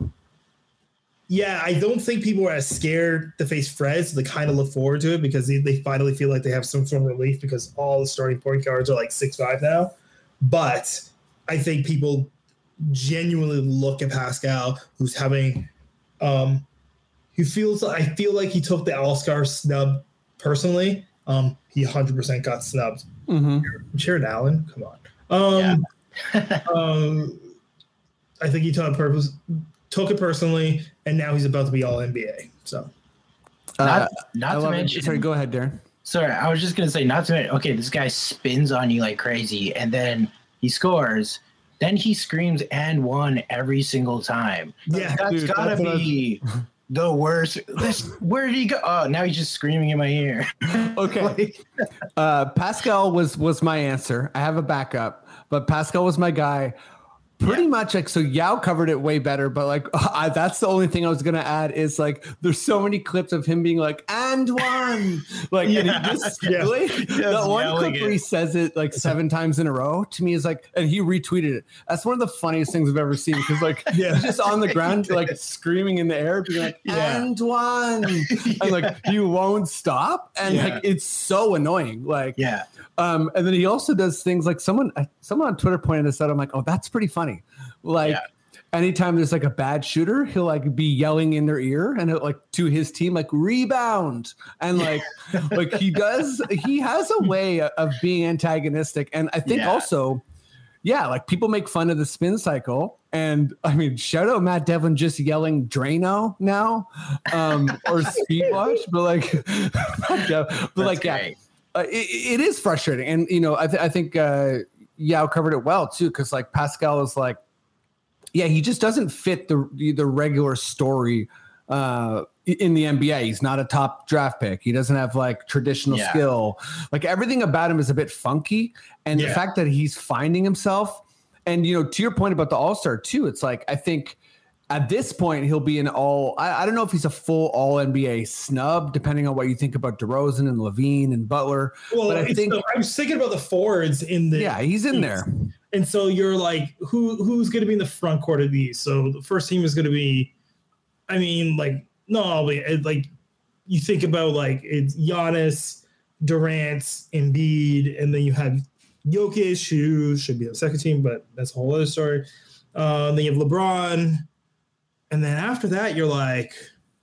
yeah, I don't think people are as scared to face Fred, so they kind of look forward to it because they, they finally feel like they have some sort of relief because all the starting point guards are like six five now. But I think people genuinely look at Pascal, who's having. Um, He feels. I feel like he took the All-Star snub personally. Um, he one hundred percent got snubbed. Mm-hmm. Jared Allen, come on. Um, yeah. um, I think he took it purpose, took it personally, and now he's about to be All N B A. So, not, uh, not to mention. It. Sorry, go ahead, Darren. Sorry, I was just gonna say, not to mention. Okay, this guy spins on you like crazy, and then he scores. Then he screams "and one" every single time. Yeah, that's dude, gotta that's be. The worst. This, where did he go? Oh, now he's just screaming in my ear. Okay. like, uh, Pascal was was my answer. I have a backup, but Pascal was my guy. Pretty yeah. much like, so Yao covered it way better, but like I, that's the only thing I was going to add is like, there's so many clips of him being like, and one, like, yeah. and he just, yeah. like, that one clip where he says it like seven times in a row to me is like, and he retweeted it. That's one of the funniest things I've ever seen. Cause like, yeah. he's just on the ground, like screaming in the air, being like, yeah. and one, yeah. and like, you won't stop. And yeah. like, it's so annoying. Like, yeah. Um, and then he also does things like someone, someone on Twitter pointed this out. I'm like, oh, that's pretty funny. Like yeah. anytime there's like a bad shooter, he'll like be yelling in their ear and it, like to his team, like rebound. And like, like he does, he has a way of being antagonistic. And I think yeah. also, yeah, like people make fun of the spin cycle. And I mean, shout out Matt Devlin just yelling Drano now, um, or Speedwatch, but like, but like, yeah. Uh, it, it is frustrating, and you know, I, th- I think uh, Yao covered it well too, because like Pascal is like, yeah, he just doesn't fit the the regular story uh, in the N B A. He's not a top draft pick. He doesn't have like traditional yeah. skill. Like everything about him is a bit funky, and yeah. the fact that he's finding himself, and you know, to your point about the All-Star too, it's like I think. At this point, he'll be an all. I, I don't know if he's a full all N B A snub, depending on what you think about DeRozan and Levine and Butler. Well, but I think so, I was thinking about the forwards in the. Yeah, he's in there. And so you're like, who who's going to be in the front court of these? So the first team is going to be, I mean, like no, like you think about like it's Giannis, Durant, Embiid, and then you have Jokic, who should be on the second team, but that's a whole other story. Uh, then you have LeBron. And then after that, you're like,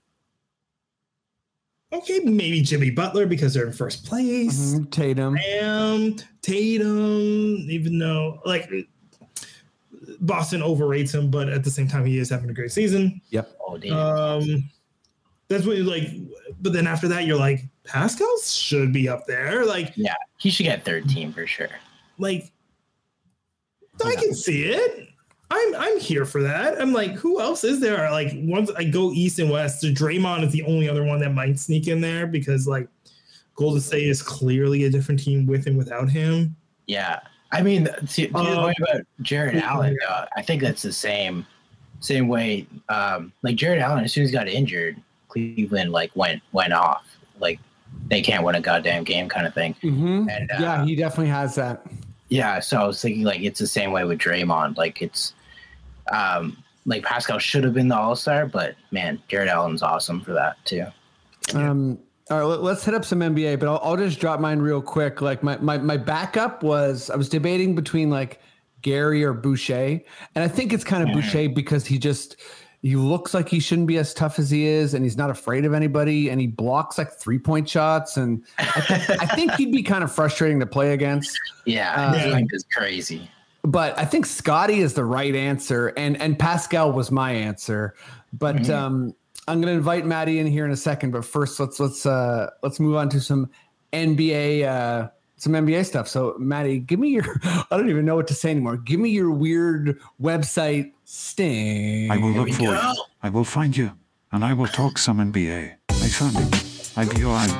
okay, maybe Jimmy Butler because they're in first place. Mm-hmm. Tatum. Bam, Tatum, even though, like, Boston overrates him, but at the same time, he is having a great season. Yep. Oh, damn. Um, that's what you're like. But then after that, you're like, Pascal should be up there. Like, yeah, he should get third team for sure. Like, I can see it. I'm I'm here for that. I'm like, who else is there? Like, once I go east and west, Draymond is the only other one that might sneak in there because like Golden State is clearly a different team with and without him. Yeah, I mean, to, to your Um, point about Jared Allen, uh, I think that's the same same way. Um, like Jared Allen, as soon as he got injured, Cleveland like went went off. Like they can't win a goddamn game, kind of thing. Mm-hmm. And, uh, yeah, he definitely has that. Yeah, so I was thinking like it's the same way with Draymond. Like it's um, like Pascal should have been the All Star, but man, Jared Allen's awesome for that too. Um, all right, let- let's hit up some N B A, but I'll, I'll just drop mine real quick. Like my, my, my backup was, I was debating between like Gary or Boucher. And I think it's kind of Boucher because he just, he looks like he shouldn't be as tough as he is. And he's not afraid of anybody. And he blocks like three point shots. And I, th- I think he'd be kind of frustrating to play against. Yeah, Uh, his length is crazy. But I think Scotty is the right answer. And, and Pascal was my answer. But, Mhm. um, I'm going to invite Maddie in here in a second, but first let's let's uh, let's move on to some N B A uh, some N B A stuff. So Maddie, give me your I don't even know what to say anymore. Give me your weird website sting. I will look we for go. you. I will find you, and I will talk some N B A. I found it. I be on.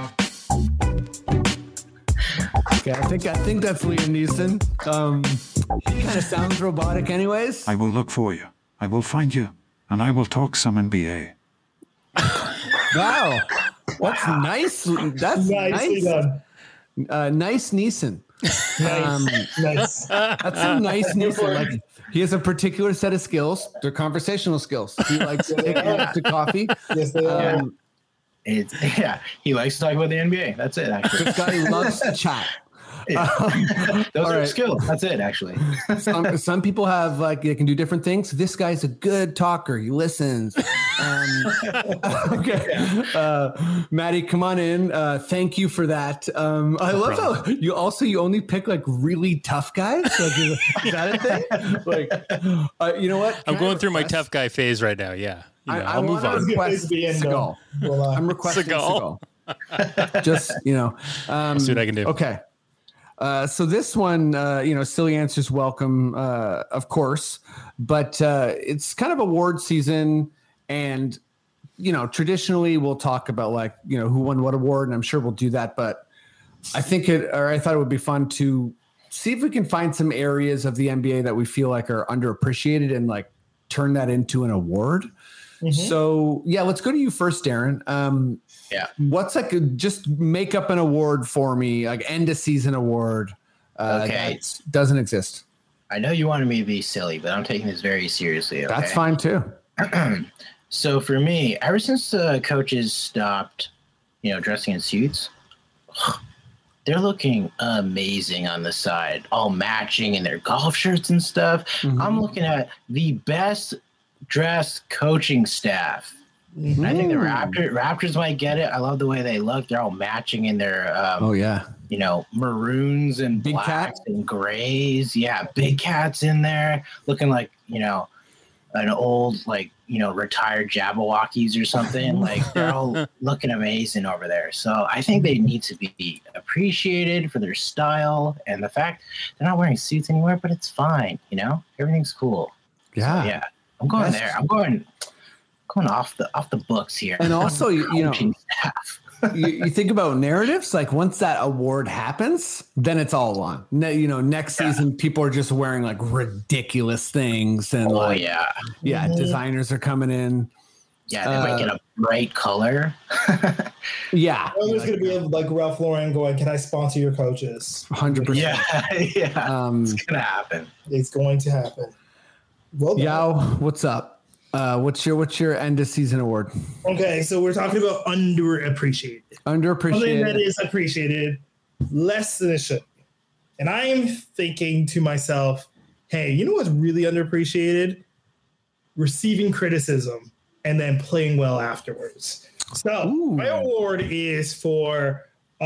Okay, I think I think that's Liam Neeson. Um, he kind of sounds robotic, anyways. I will look for you. I will find you, and I will talk some N B A. Wow, that's nice. That's Nicely nice. done. Uh, nice Neeson. Nice. Um, nice. That's some nice Neeson. Like he has a particular set of skills. They're conversational skills. He likes to take you out to coffee. Yes, they are. Um, It's, yeah, he likes to talk about the N B A. That's it, actually. this guy loves to chat. Yeah. Um, Those all are right. skills. That's it, actually. Some, some people have like they can do different things. This guy's a good talker. He listens. Um, okay, uh, Maddie, come on in. Uh, thank you for that. Um, I love how you also you only pick like really tough guys. Like, is, is that a thing? Like, uh, you know what? I'm Can I going through my request- tough guy phase right now. Yeah. You know, I, I I'll move wanna on. request Be in, Seagal. Well, uh, I'm requesting Seagal. Seagal. Just you know, um, see what I can do. Okay. Uh, so this one, uh, you know, silly answers welcome, uh, of course, but uh, it's kind of award season, and you know, traditionally we'll talk about like you know who won what award, and I'm sure we'll do that. But I think it, or I thought it would be fun to see if we can find some areas of the N B A that we feel like are underappreciated and like turn that into an award. Mhm. So yeah, let's go to you first, Darren. Um, Yeah. What's like a, just make up an award for me, like end of season award. Uh, Okay. that doesn't exist. I know you wanted me to be silly, but I'm taking this very seriously. Okay? That's fine too. So for me, ever since the coaches stopped, you know, dressing in suits, they're looking amazing on the side, all matching in their golf shirts and stuff. Mhm. I'm looking at the best dressed coaching staff. Mhm. I think the Mm. Raptor, Raptors might get it. I love the way they look. They're all matching in their, um, Oh yeah. you know, maroons and Big blacks Cat? and grays. Yeah, Big Cat's in there, looking like, you know, an old, like, you know, retired Jabberwockies or something. Like, they're all looking amazing over there. So I think they need to be appreciated for their style and the fact they're not wearing suits anymore, but it's fine. You know, everything's cool. Yeah. So, yeah, I'm going That's- there. I'm going. Going off the off the books here. And also, you, you know, Coaching staff. you, you think about narratives, like once that award happens, then it's all on. Ne- you know, next Yeah. season, people are just wearing like ridiculous things. And Oh like, yeah, yeah, Mhm. designers are coming in. yeah. They might get Uh, a bright color. Yeah. Oh, there's going to be like Ralph Lauren going, "Can I sponsor your coaches?" one hundred percent. Yeah, yeah. Um, It's gonna happen. It's going to happen. Well done. Yao, what's up? Uh, what's your what's your end of season award? Okay, so we're talking about underappreciated. Something that Underappreciated. is appreciated less than it should be. And I am thinking to myself, hey, you know what's really underappreciated? Receiving criticism and then playing well afterwards. So Ooh. my award is for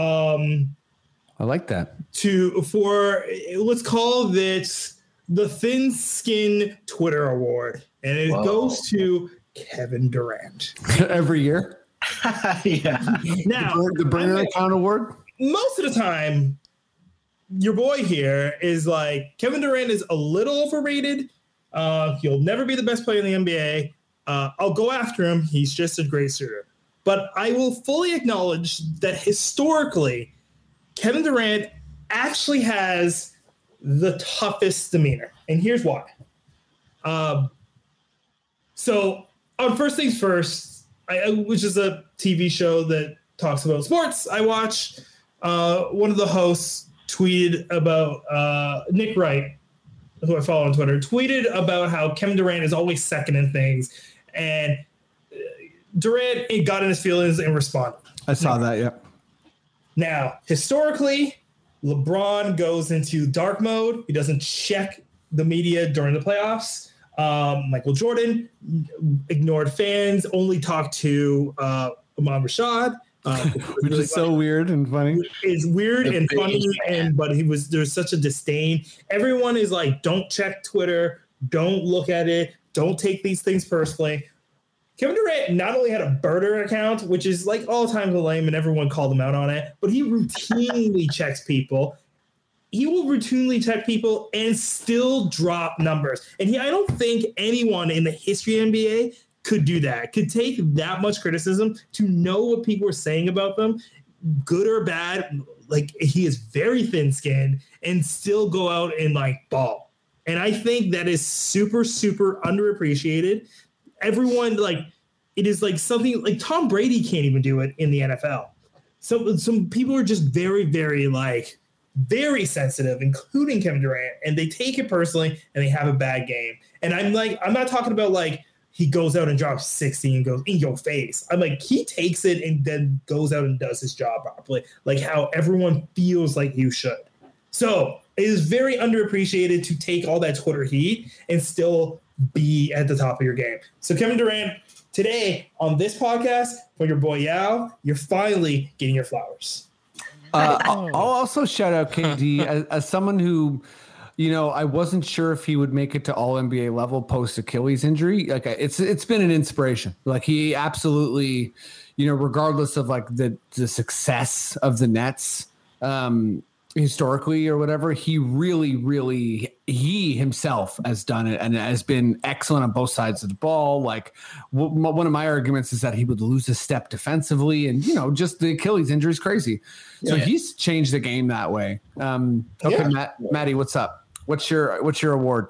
um I like that. to for let's call this the Thin Skin Twitter Award. And it Whoa. goes to Kevin Durant. Every year, Yeah. Now the, the burner I'm- account award. most of the time, your boy here is like Kevin Durant is a little overrated. Uh, he'll never be the best player in the N B A. Uh, I'll go after him. He's just a great shooter. But I will fully acknowledge that historically, Kevin Durant actually has the toughest demeanor. And here's why. Um, so on First Things First, I, which is a T V show that talks about sports, I watch, uh, one of the hosts tweeted about uh, Nick Wright, who I follow on Twitter, tweeted about how Kevin Durant is always second in things. And Durant got in his feelings and responded. I saw that, yeah. Now, historically, LeBron goes into dark mode. He doesn't check the media during the playoffs. Um, Michael Jordan ignored fans, only talked to uh, Ahmad Rashad. Uh, which really is so funny. weird and funny. It's weird The and funny, biggest fan. and but he was there's such a disdain. Everyone is like, don't check Twitter, don't look at it, don't take these things personally. Kevin Durant not only had a burner account, which is like all times lame, and everyone called him out on it, but he routinely checks people. He will routinely check people and still drop numbers. And he, I don't think anyone in the history of N B A could do that, could take that much criticism to know what people were saying about them, good or bad. Like, he is very thin-skinned and still go out and like ball. And I think that is super, super underappreciated. Everyone, like, it is like something like Tom Brady can't even do it in the N F L. So some people are just very, very like very sensitive, including Kevin Durant, and they take it personally and they have a bad game. And I'm like, I'm not talking about like he goes out and drops sixty and goes in your face. I'm like, he takes it and then goes out and does his job properly, like how everyone feels like you should. So it is very underappreciated to take all that Twitter heat and still be at the top of your game. So Kevin Durant, today on this podcast for your boy Yao, you're finally getting your flowers. Uh, I'll I'll also shout out K D as, as someone who, you know, I wasn't sure if he would make it to all N B A level post Achilles injury. Like, it's it's been an inspiration. Like, he absolutely, you know, regardless of like the the success of the Nets, um, historically or whatever, he really, really, he himself has done it and has been excellent on both sides of the ball. Like, w- one of my arguments is that he would lose a step defensively, and, you know, just the Achilles injury is crazy. So Yeah. he's changed the game that way. Um, okay, Yeah. Matt, Maddie, what's up? What's your what's your award?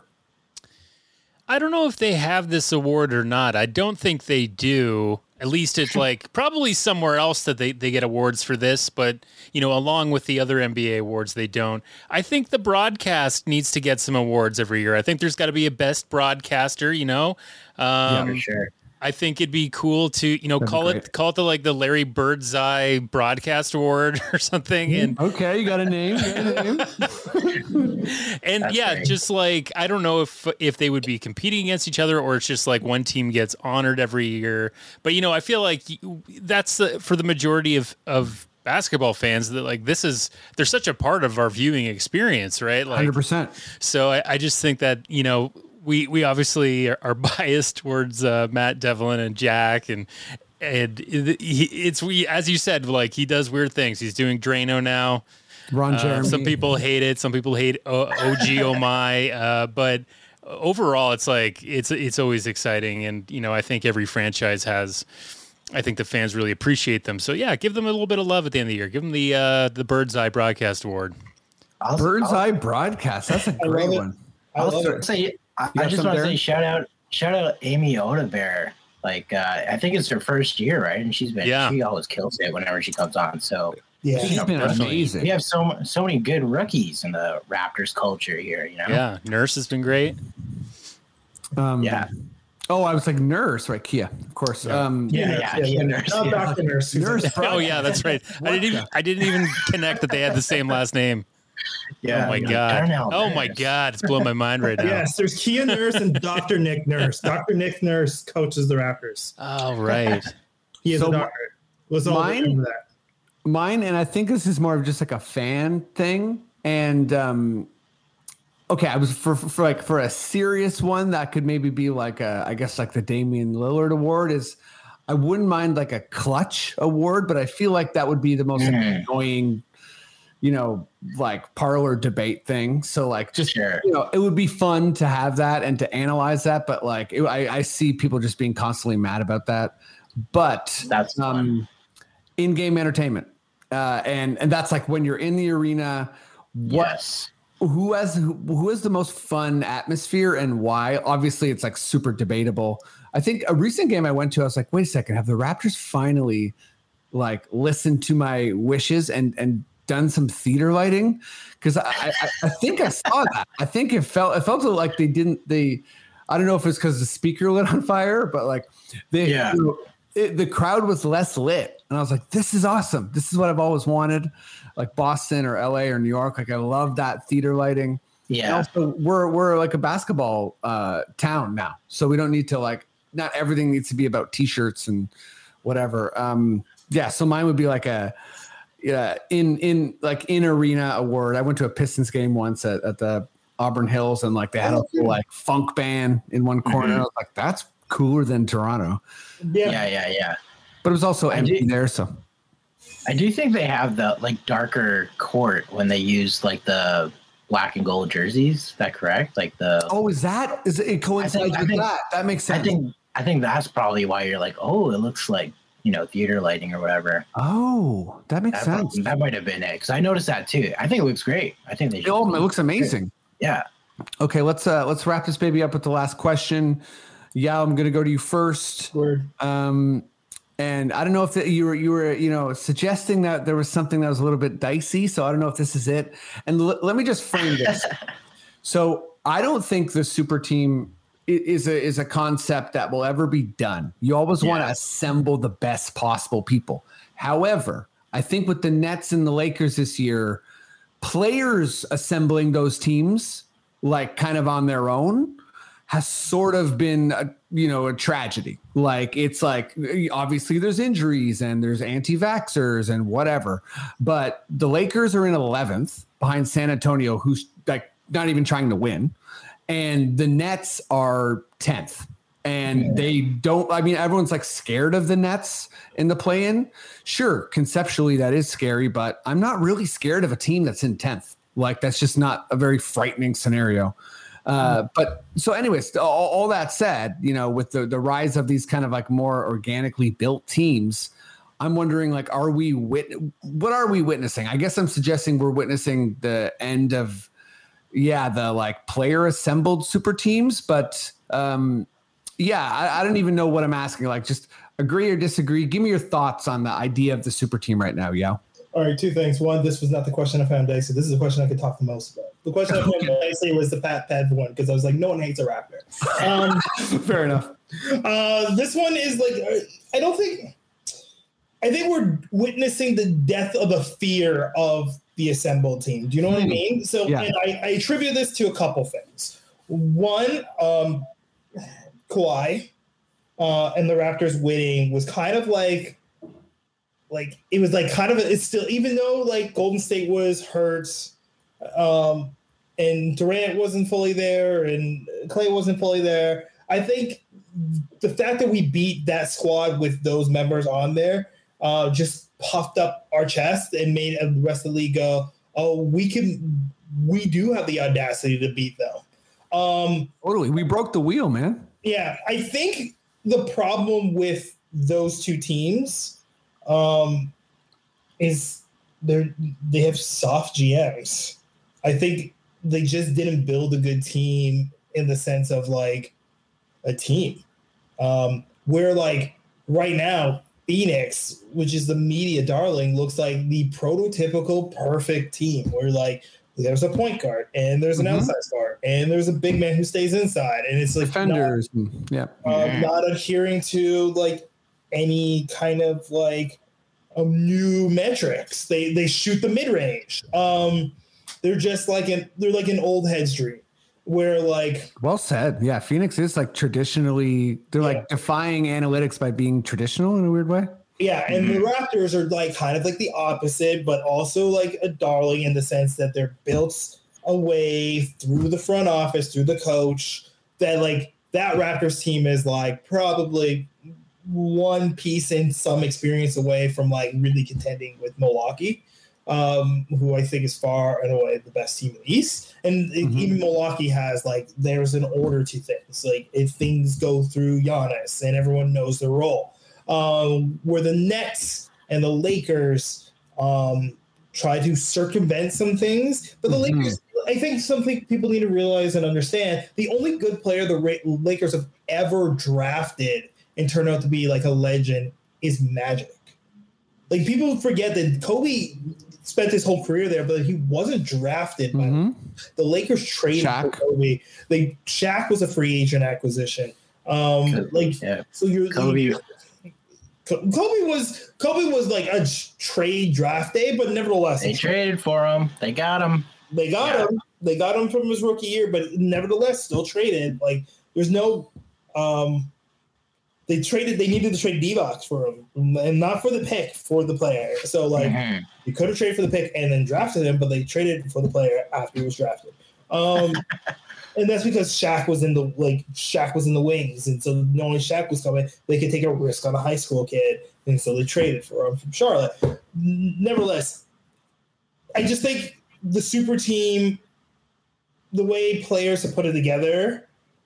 I don't know if they have this award or not. I don't think they do. At least it's like probably somewhere else that they, they get awards for this, but, you know, along with the other N B A awards, they don't. I think the broadcast needs to get some awards every year. I think there's got to be a best broadcaster, you know? Um, For sure. I think it'd be cool to, you know, That'd be call great. it call it the like the Larry Birdseye Broadcast Award or something. And Okay, you got a name. You got a name. and That's yeah, great. just like I don't know if if they would be competing against each other or it's just like one team gets honored every year. But you know, I feel like you- that's the, for the majority of of basketball fans that like this is they're such a part of our viewing experience, right? Like, one hundred percent. so I, I just think that, you know, we we obviously are, are biased towards uh, Matt Devlin and Jack, and and it, he, it's we as you said, like he does weird things. He's doing Drano now. Ron Uh, Jeremy. some people hate it. Some people hate o- O G Oh My. Uh, but overall, it's like it's it's always exciting, and you know I think every franchise has. I think the fans really appreciate them. So yeah, give them a little bit of love at the end of the year. Give them the uh, the Birdseye Broadcast Award. I'll, Bird's I'll, Eye Broadcast. That's a I great love it. one. I love I'll it. say, I, You I got just some want to there? say shout out, shout out Amy Odebear. Like, uh, I think it's her first year, right? And she's been, Yeah. she always kills it whenever she comes on. So Yeah. She's been definitely. amazing. we have so so many good rookies in the Raptors culture here. You know, Yeah, Nurse has been great. Um, yeah, Oh, I was like Nurse, right? Kia, of course. Um, yeah, yeah. yeah, yeah, yeah. Nurse, Not yeah. Doctor Nurse. who's Nurse. like- Oh yeah, that's right. I didn't even I didn't even connect that they had the same last name. Yeah, Oh my yeah. god. Darnell Oh my Nurse. god, it's blowing my mind right now. Yes, there's Kia Nurse and Doctor Nick Nurse. Doctor Nick Nurse coaches the Raptors. Oh right. He is So a doctor. Let's all mine- remember that. Mine, and I think this is more of just like a fan thing. And um, okay, I was for, for for like for a serious one that could maybe be like a, I guess like the Damian Lillard Award is. I wouldn't mind like a clutch award, but I feel like that would be the most Mm. annoying, you know, like parlor debate thing. So like just Sure. you know, it would be fun to have that and to analyze that, but like it, I, I see people just being constantly mad about that. But That's fun. um, in-game entertainment, uh, and and that's like when you're in the arena. What Yes. who has who, who has the most fun atmosphere and why? Obviously, it's like super debatable. I think a recent game I went to, I was like, wait a second, have the Raptors finally like listened to my wishes and and done some theater lighting? Because I, I I think I saw that. I think it felt it felt like they didn't they. I don't know if it's because the speaker lit on fire, but like they, yeah. you know, it, the crowd was less lit, and I was like, "This is awesome. This is what I've always wanted." Like Boston or L A or New York, like I love that theater lighting. Yeah. And also, we're we're like a basketball uh, town now, so we don't need to like. Not everything needs to be about t-shirts and whatever. Um, yeah, so mine would be like a yeah in in like in arena award. I went to a Pistons game once at, at the Auburn Hills, and like they had a little, like funk band in one corner. Mm-hmm. I was like, that's cooler than Toronto. Yeah, yeah, yeah. yeah. But it was also I empty do, there, so I do think they have the like darker court when they use like the black and gold jerseys. Is that correct? Like the oh, is that is it, it coincides I think, with I think, that? That makes sense. I think I think that's probably why you're like, oh, it looks like you know theater lighting or whatever. Oh, that makes that sense. Might, that might have been it because I noticed that too. I think it looks great. I think they. Oh, it looks amazing. Yeah. Okay, let's uh let's wrap this baby up with the last question. Yeah, I'm gonna go to you first. Word. Um, and I don't know if the, you were you were you know suggesting that there was something that was a little bit dicey. So I don't know if this is it. And l- let me just frame this. So I don't think the super team is a is a concept that will ever be done. You always yeah. want to assemble the best possible people. However, I think with the Nets and the Lakers this year, players assembling those teams like kind of on their own has sort of been a, you know a tragedy. Like it's like obviously there's injuries and there's anti-vaxxers and whatever, but the Lakers are in eleventh behind San Antonio, who's like not even trying to win. And the Nets are tenth, and they don't. I mean, everyone's like scared of the Nets in the play-in. Sure, conceptually that is scary, but I'm not really scared of a team that's in tenth. Like that's just not a very frightening scenario. Uh, but so, anyways, all, all that said, you know, with the the rise of these kind of like more organically built teams, I'm wondering like, are we wit? What are we witnessing? I guess I'm suggesting we're witnessing the end of. Yeah, the like player assembled super teams, but um, yeah, I, I don't even know what I'm asking. Like, just agree or disagree. Give me your thoughts on the idea of the super team right now, Yao. All right, two things. One, this was not the question I found dicey. This is the question I could talk the most about. The question I found dicey was the Pat Pat one because I was like, no one hates a Raptor. Um, Fair enough. Uh, this one is like, I don't think. I think we're witnessing the death of a fear of the assembled team. Do you know what I mean? So yeah. and I, I attribute this to a couple things. One, um, Kawhi uh, and the Raptors winning was kind of like, like it was like kind of a, it's still, even though like Golden State was hurt um, and Durant wasn't fully there and Clay wasn't fully there. I think the fact that we beat that squad with those members on there uh, just puffed up our chest and made the rest of the league go, oh, we can, we do have the audacity to beat them. Um, totally. We broke the wheel, man. Yeah. I think the problem with those two teams um, is they're, they have soft G Ms. I think they just didn't build a good team in the sense of like a team um, where like right now, Phoenix, which is the media darling, looks like the prototypical perfect team where like there's a point guard and there's an mm-hmm. outside guard and there's a big man who stays inside and it's like defenders, not, yeah, um, not adhering to like any kind of like um, new metrics. They they shoot the mid range. Um, they're just like an they're like an old head's dream. Where like well said. Yeah, Phoenix is like traditionally they're yeah. like defying analytics by being traditional in a weird way. Yeah, and mm-hmm. the Raptors are like kind of like the opposite, but also like a darling in the sense that they're built a way through the front office, through the coach, that like that Raptors team is like probably one piece and some experience away from like really contending with Milwaukee. Um, who I think is far and away the best team in the East. And mm-hmm. even Milwaukee has, like, there's an order to things. Like, if things go through Giannis and everyone knows their role. Um, where the Nets and the Lakers, um, try to circumvent some things. But the mm-hmm. Lakers, I think something people need to realize and understand, the only good player the Lakers have ever drafted and turned out to be like a legend is Magic. Like, people forget that Kobe spent his whole career there, but he wasn't drafted by mm-hmm. the Lakers. Traded Shaq. for Kobe. Like, Shaq was a free agent acquisition. Um, Kobe, like, yeah. so you're Kobe. You're, Kobe was Kobe was like a trade draft day, but nevertheless, they traded for him. They got him. They got yeah. him. They got him from his rookie year, but nevertheless, still traded. Like, there's no. Um, they traded. They needed to trade D-Box for him, and not for the pick, for the player. So, like, mm-hmm. you could have traded for the pick and then drafted him, but they traded for the player after he was drafted. Um, and that's because Shaq was in the like Shaq was in the wings, and so knowing Shaq was coming, they could take a risk on a high school kid, and so they traded for him from Charlotte. Nevertheless, I just think the super team, the way players have put it together,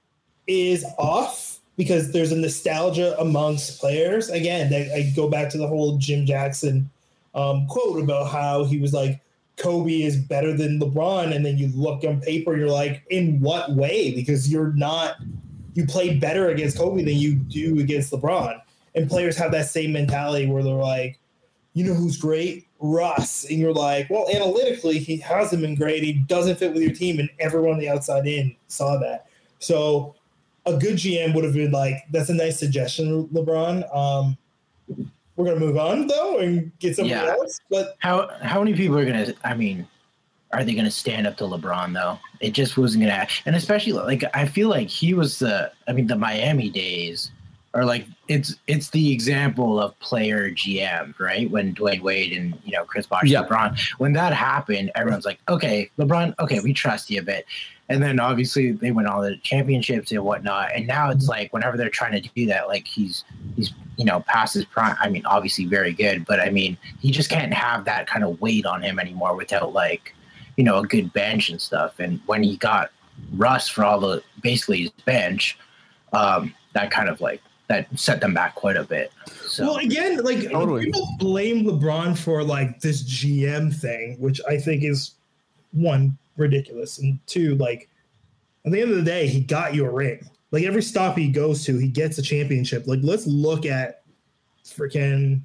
is off. Because there's a nostalgia amongst players. Again, I, I go back to the whole Jim Jackson um, quote about how he was like, Kobe is better than LeBron. And then you look on paper and you're like, in what way? Because you're not, you play better against Kobe than you do against LeBron. And players have that same mentality where they're like, you know who's great? Russ. And you're like, well, analytically, he hasn't been great. He doesn't fit with your team. And everyone on the outside in saw that. So, a good G M would have been like, that's a nice suggestion, LeBron. Um, we're going to move on, though, and get somebody yeah. else. But how how many people are going to, I mean, are they going to stand up to LeBron, though? It just wasn't going to. And especially, like, I feel like he was the, I mean, the Miami days are like, it's it's the example of player G M, right? When Dwayne Wade and, you know, Chris Bosh, yep. LeBron, when that happened, everyone's like, okay, LeBron, okay, we trust you a bit. And then obviously they went all the championships and whatnot. And now it's like whenever they're trying to do that, like he's, he's, you know, past his prime. I mean, obviously very good, but I mean, he just can't have that kind of weight on him anymore without like, you know, a good bench and stuff. And when he got Russ for all the, basically his bench, um, that kind of like, that set them back quite a bit. So, well, again, like totally. People blame LeBron for like this G M thing, which I think is one, ridiculous, and two, like at the end of the day, he got you a ring. Like every stop he goes to, he gets a championship. Like let's look at freaking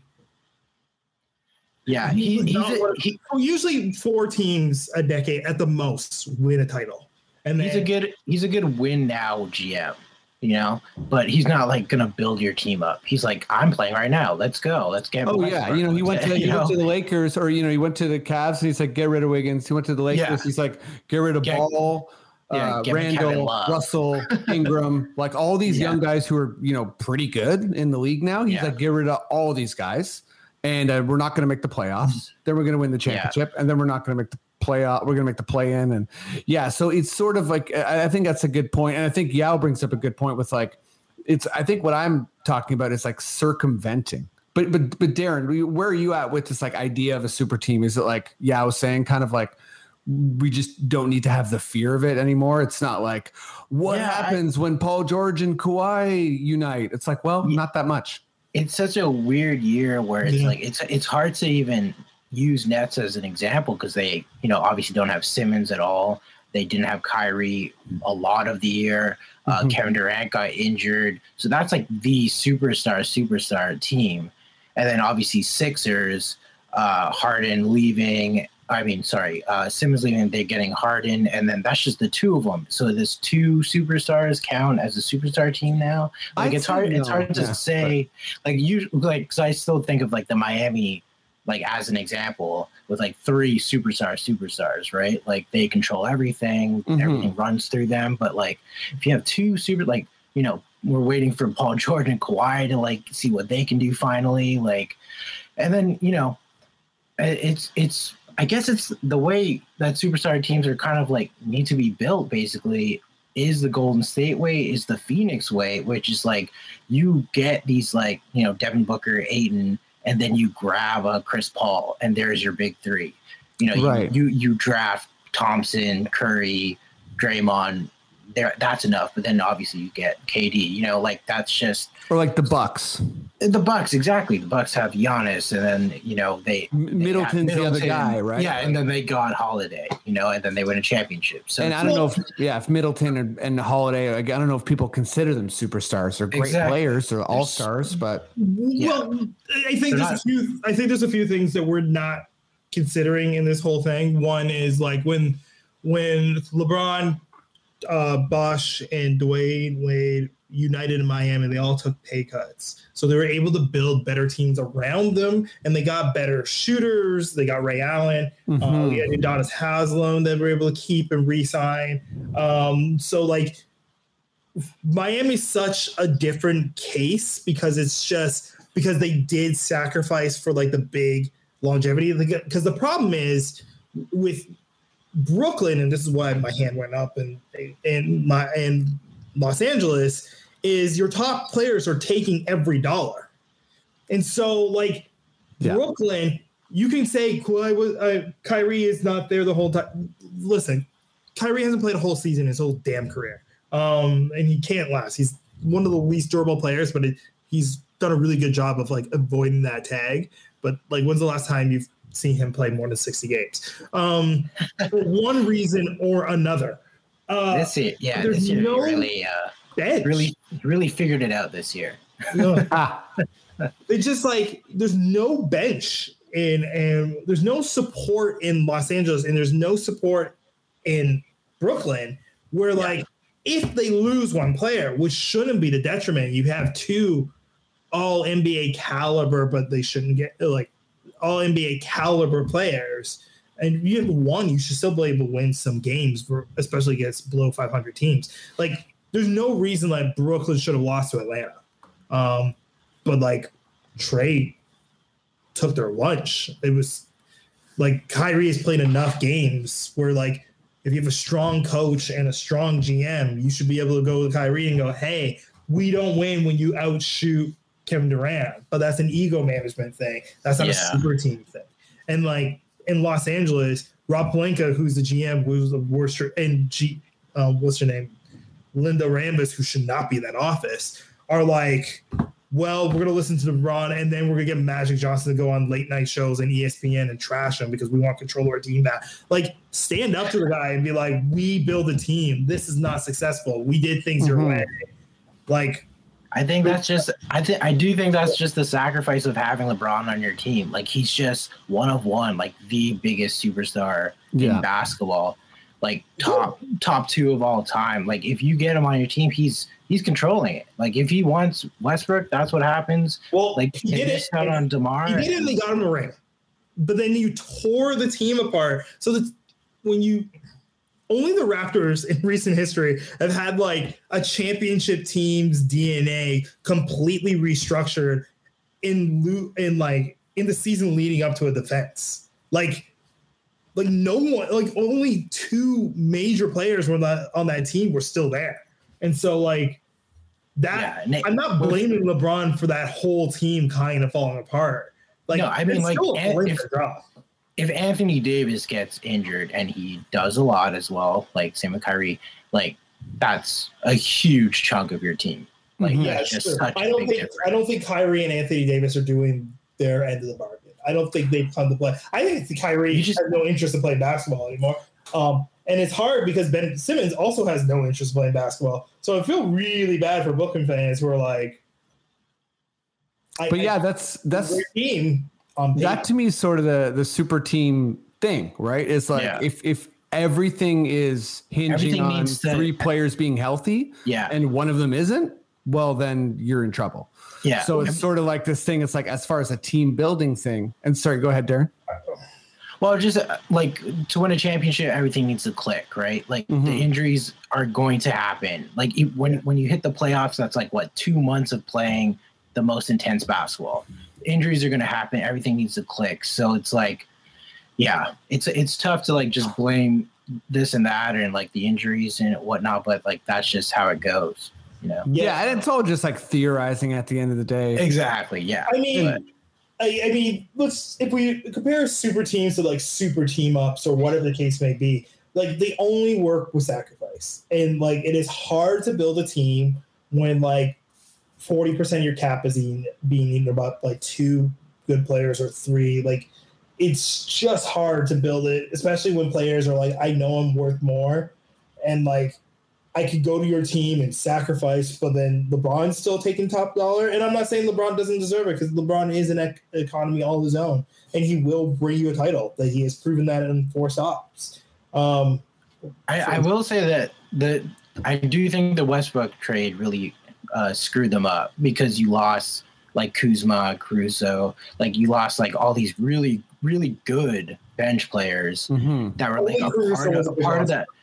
yeah. He, he's a, he, usually four teams a decade at the most win a title, and he's then, a good he's a good win now G M. You know, but he's not like gonna build your team up. He's like, I'm playing right now. Let's go. Let's get. Oh yeah, you know, he went to he went to the Lakers, or you know, he went to the Cavs, and he's like, get rid of Wiggins. He went to the Lakers. Yeah. He's like, get rid of get, Ball, yeah, uh, Randall, Russell, Ingram, like all these yeah. young guys who are you know pretty good in the league now. He's yeah. like, get rid of all these guys, and uh, we're not going to make the playoffs. Then we're going to win the championship, yeah. and then we're not going to make the playoff. We're going to make the play in, and yeah. So it's sort of like I think that's a good point, and I think Yao brings up a good point with like it's. I think what I'm talking about is like circumventing. But but but Darren, where are you at with this like idea of a super team? Is it like Yao was saying, kind of like we just don't need to have the fear of it anymore? It's not like what yeah, happens I, when Paul George and Kawhi unite. It's like, well, not that much. It's such a weird year where it's yeah. like it's it's hard to even use Nets as an example because they, you know, obviously don't have Simmons at all. They didn't have Kyrie a lot of the year. Uh, mm-hmm. Kevin Durant got injured. So that's like the superstar, superstar team. And then obviously Sixers, uh, Harden leaving. I mean, sorry, uh, Simmons leaving, they're getting Harden. And then that's just the two of them. So does two superstars count as a superstar team now? Like I it's hard, no. it's hard to yeah, say but... like you like, cause I still think of like the Miami, like as an example, with like three superstar superstars, right? Like they control everything, mm-hmm. everything runs through them. But like if you have two super, like, you know, we're waiting for Paul George and Kawhi to like see what they can do finally. Like, and then, you know, it's, it's, I guess it's the way that superstar teams are kind of like need to be built basically is the Golden State way, is the Phoenix way, which is like you get these like, you know, Devin Booker, Ayton, and then you grab a Chris Paul, and there's your big three. You know, right. you, you you draft Thompson, Curry, Draymond, there that's enough. But then obviously you get K D. You know, like that's just or like the Bucks. The Bucks, exactly. The Bucks have Giannis, and then you know they, they Middleton's Middleton, the other guy, right? Yeah, and then they got Holiday, you know, and then they win a championship. So and I don't know if yeah, if Middleton and, and Holiday, like, I don't know if people consider them superstars. They're great exactly. players, they're all stars, but yeah. well, I think They're there's not. a few. I think there's a few things that we're not considering in this whole thing. One is like when when LeBron, uh, Bosh, and Dwayne Wade united in Miami, they all took pay cuts. So they were able to build better teams around them, and they got better shooters. They got Ray Allen. Mm-hmm. Uh, we had Udonis Haslem that we were able to keep and re-sign. Um, so, like, Miami's such a different case because it's just because they did sacrifice for, like, the big longevity. Because the problem is with Brooklyn, and this is why my hand went up, and and my and Los Angeles, is your top players are taking every dollar. And so, like, yeah. Brooklyn, you can say well, I was, uh, Kyrie is not there the whole time. Listen, Kyrie hasn't played a whole season his whole damn career. Um, and he can't last. He's one of the least durable players, but it, he's done a really good job of, like, avoiding that tag. But, like, when's the last time you've seen him play more than sixty games? Um, for one reason or another. Uh, this year, yeah, this year no really, uh, bench. really, really figured it out this year. No. It's just like there's no bench in, and there's no support in Los Angeles, and there's no support in Brooklyn. Where yeah. like if they lose one player, which shouldn't be the detriment, you have two all N B A caliber, but they shouldn't get like all N B A caliber players. And you have one, you should still be able to win some games, for, especially against below five hundred teams. Like, there's no reason that Brooklyn should have lost to Atlanta. Um, but, like, Trey took their lunch. It was, like, Kyrie has played enough games where, like, if you have a strong coach and a strong G M, you should be able to go to Kyrie and go, hey, we don't win when you outshoot Kevin Durant. But that's an ego management thing. That's not yeah. a super team thing. And, like, in Los Angeles, Rob Pelinka, who's the G M, who's the worst, and G, uh, what's her name, Linda Rambis, who should not be in that office, are like, well, we're gonna listen to LeBron, and then we're gonna get Magic Johnson to go on late night shows and E S P N and trash him because we want control of our team back. Like, stand up to the guy and be like, we build a team. This is not successful. We did things mm-hmm. your way. Like. I think that's just I think I do think that's just the sacrifice of having LeBron on your team. Like, he's just one of one, like the biggest superstar yeah. in basketball, like top top two of all time. Like, if you get him on your team, he's he's controlling it. Like, if he wants Westbrook, that's what happens. Well, like he did it out on DeMar. He did it and they got him a ring. But then you tore the team apart. So that when you only the Raptors in recent history have had, like, a championship team's D N A completely restructured in in like in the season leading up to a defense. Like, like no one, like only two major players were not on that team were still there, and so like that. Yeah, I'm not blaming LeBron for that whole team kind of falling apart. Like, no, I mean, like if, if Anthony Davis gets injured, and he does a lot as well, like same with Kyrie, like that's a huge chunk of your team. Like, yeah, that's just sure. such I a don't big think difference. I don't think Kyrie and Anthony Davis are doing their end of the bargain. I don't think they've come to play. I think the Kyrie You just- has no interest in playing basketball anymore. Um, and it's hard because Ben Simmons also has no interest in playing basketball. So I feel really bad for Brooklyn fans who are like, I, but yeah, I, that's that's their team. On that to me is sort of the the super team thing, right? It's like Yeah. if if everything is hinging Everything on needs to- three players being healthy, Yeah. and one of them isn't, well, then you're in trouble. Yeah. So it's sort of like this thing. It's like, as far as a team building thing. And sorry, go ahead, Darren. Well, just uh, like to win a championship, everything needs to click, right? Like Mhm. the injuries are going to happen. Like you- when when you hit the playoffs, that's like what two months of playing the most intense basketball. Injuries are going to happen. Everything needs to click. So it's like, yeah, it's it's tough to like just blame this and that and like the injuries and whatnot. But like that's just how it goes, you know? Yeah, and it's all just like theorizing at the end of the day. Exactly. Yeah. I mean, But- I, I mean, let's if we compare super teams to like super team ups or whatever the case may be, like they only work with sacrifice. sacrifice. And like, it is hard to build a team when like forty percent of your cap is eaten, being eaten about like two good players or three. Like, it's just hard to build it, especially when players are like, I know I'm worth more. And like, I could go to your team and sacrifice, but then LeBron's still taking top dollar. And I'm not saying LeBron doesn't deserve it, because LeBron is an ec- economy all his own, and he will bring you a title. That he has proven that in four stops. Um, I, I will say that the I do think the Westbrook trade really uh, screwed them up, because you lost like Kuzma, Caruso, like you lost like all these really really good bench players Mm-hmm. that were like Only a Caruso part of, was a a big part of roster. that.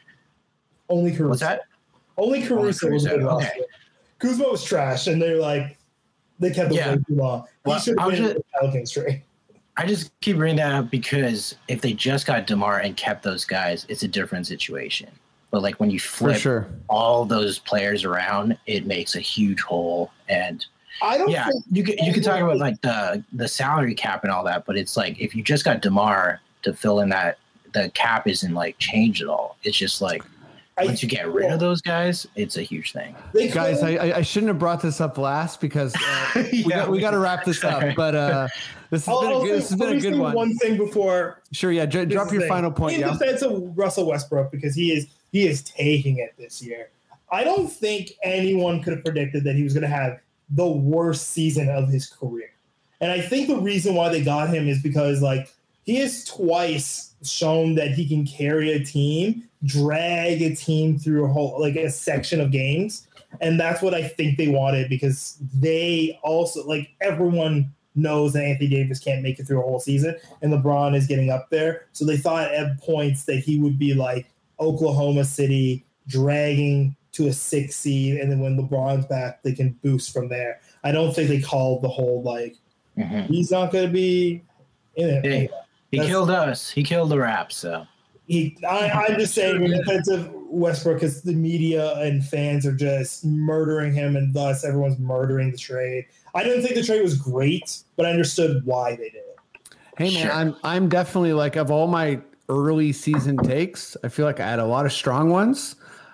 only Caruso. What's that? Only Caruso, Only was a good Caruso, roster. okay. Kuzma was trash, and they're like, they kept him Yeah. way too long. He Well, should I have was been just- in the Pelicans trade. I just keep bringing that up because if they just got DeMar and kept those guys, it's a different situation. But like when you For flip sure. all those players around, it makes a huge hole. And I don't yeah, think you could you could talk about like the the salary cap and all that, but it's like if you just got DeMar to fill in that, the cap isn't like changed at all. It's just like I once you get rid of those guys, it's a huge thing. They Guys, couldn't- I, I shouldn't have brought this up last because uh, we, Yeah, got, we got to wrap this sorry. up. But uh, this has I'll- been a I'll good, say- this has been let a me good say one. One thing before Sure, yeah. Dr- this drop your thing. final point. In Yeah. defense of Russell Westbrook, because he is he is taking it this year. I don't think anyone could have predicted that he was going to have the worst season of his career. And I think the reason why they got him is because like he has twice shown that he can carry a team, drag a team through a whole like a section of games. And that's what I think they wanted, because they also like everyone knows that Anthony Davis can't make it through a whole season, and LeBron is getting up there. So they thought at points that he would be like Oklahoma City dragging to a six seed, and then when LeBron's back, they can boost from there. I don't think they called the whole like Mhm. he's not going to be in it. Hey, he That's- killed us. He killed the rap. So He, I, I'm just saying, in defense of Westbrook, because the media and fans are just murdering him, and thus everyone's murdering the trade. I didn't think the trade was great, but I understood why they did it. Hey man, Sure. I'm I'm definitely like of all my early season takes, I feel like I had a lot of strong ones.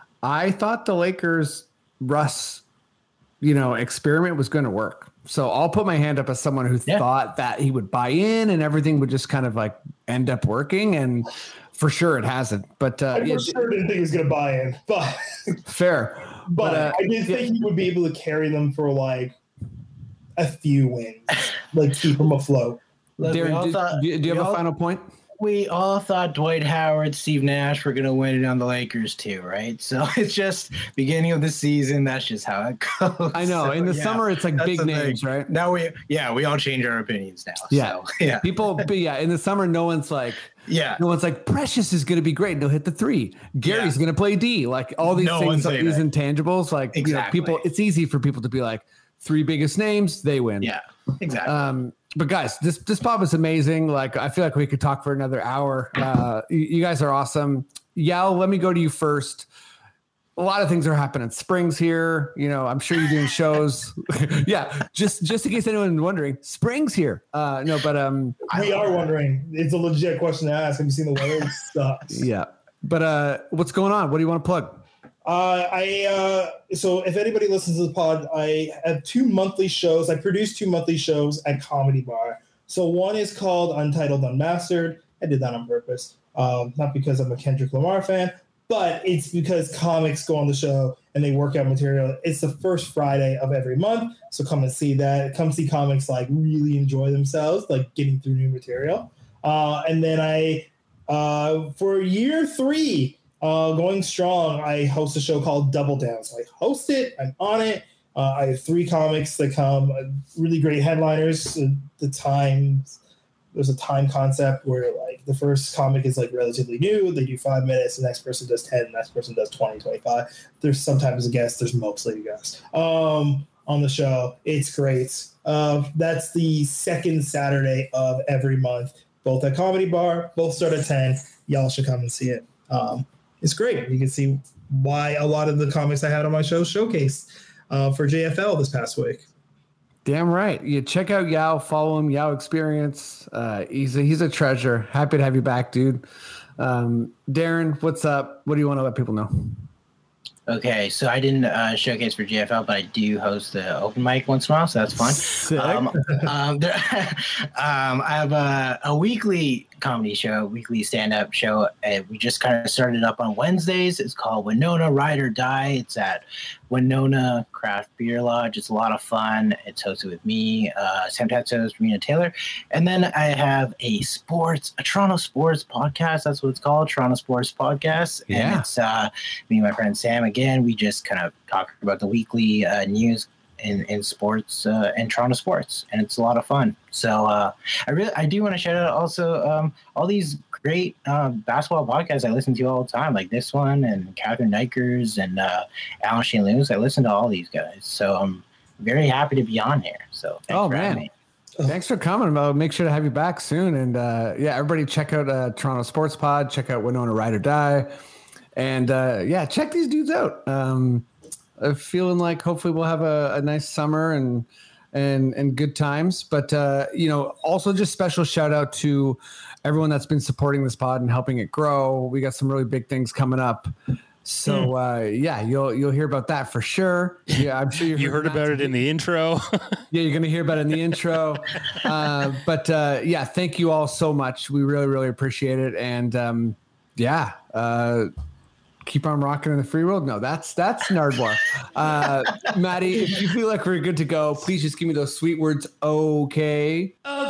I thought the Lakers Russ, you know, experiment was going to work. So I'll put my hand up as someone who Yeah. thought that he would buy in and everything would just kind of like end up working, and for sure it hasn't. But uh, I yeah, for sure didn't think he was going to buy in, but fair. but, But, uh, I did yeah. think he would be able to carry them for like a few wins, like keep them afloat. Look, we Darren, all do, thought- do, do you we have a all- final point? we all thought Dwight Howard, Steve Nash were going to win it on the Lakers too, right? So it's just beginning of the season. That's just how it goes. I know. So, In the yeah, summer, it's like that's big the thing. names, right? Now we, yeah, we all change our opinions now. Yeah. So, yeah. People, but yeah, in the summer, no one's like, Yeah. no one's like, Precious is going to be great and he'll hit the three. Gary's Yeah. going to play D. Like all these No things, one's like, saying these that. intangibles, like Exactly. you know, people. It's easy for people to be like, three biggest names, they win. Yeah. Exactly. Um, but guys, this this pub is amazing. Like I feel like we could talk for another hour. Uh, you, you guys are awesome. Yao, let me go to you first. A lot of things are happening. Spring's here. You know, I'm sure you're doing shows. yeah, just just in case anyone's wondering, spring's here. Uh, no, but um, We are wondering. It's a legit question to ask. Have you seen the weather? It sucks. yeah. But uh, what's going on? What do you want to plug? Uh, I uh, so if anybody listens to the pod, I have two monthly shows. I produce two monthly shows at Comedy Bar. So one is called Untitled Unmastered. I did that on purpose, um, not because I'm a Kendrick Lamar fan, but it's because comics go on the show and they work out material. It's the first Friday of every month, so come and see that. Come see comics like really enjoy themselves, like getting through new material. Uh, and then I, uh, for year three. Uh, going strong, I host a show called Double Down. So I host it, I'm on it. Uh, I have three comics that come, uh, really great headliners. Uh, the times, there's a time concept where like the first comic is like relatively new. They do five minutes, the next person does ten, the next person does twenty, twenty-five. There's sometimes a guest, there's mostly a guest um, on the show. It's great. Uh, that's the second Saturday of every month, both at Comedy Bar, both start at ten. Y'all should come and see it. Um, It's great. You can see why a lot of the comics I had on my show showcased uh, for J F L this past week. Damn right. You check out Yao, follow him, Yao Experience. Uh, he's a, he's a treasure. Happy to have you back, dude. Um, Darren, what's up? What do you want to let people know? Okay, so I didn't uh, showcase for G F L, but I do host the open mic once in a while, so that's fun. Sick. Um, um, there, um, I have a, a weekly comedy show, weekly stand-up show. Uh, we just kind of started up on Wednesdays. It's called Winona Ride or Die. It's at Winona Craft Beer Lodge. It's a lot of fun. It's hosted with me, uh, Sam Tatsos, Marina Taylor. And then I have a sports, a Toronto sports podcast. That's what it's called, Toronto Sports Podcast. And Yeah. it's uh, me and my friend Sam. Again, we just kind of talk about the weekly uh, news in, in sports uh, and Toronto sports, and it's a lot of fun. So uh, I really, I do want to shout out also um, all these great uh, basketball podcasts I listen to all the time, like this one and Catherine Nikers and uh, Alan Shane Lewis. I listen to all these guys, so I'm very happy to be on here. So thanks Oh, for having man. me. Thanks for coming. I'll make sure to have you back soon. And uh, yeah, everybody check out uh, Toronto Sports Pod. Check out Winona Ride or Die. And uh, yeah, check these dudes out. Um, I'm feeling like hopefully we'll have a, a nice summer and and and good times. But uh, you know, also just special shout out to everyone that's been supporting this pod and helping it grow. We got some really big things coming up. So uh, yeah, you'll you'll hear about that for sure. Yeah, I'm sure you heard, You heard that about it in the intro. Yeah, you're going to hear about it in the intro. Uh, but uh, yeah, thank you all so much. We really, really appreciate it. And um, yeah, uh, keep on rocking in the free world. No, that's that's Nardwar. Uh, Maddie, if you feel like we're good to go, please just give me those sweet words. Okay.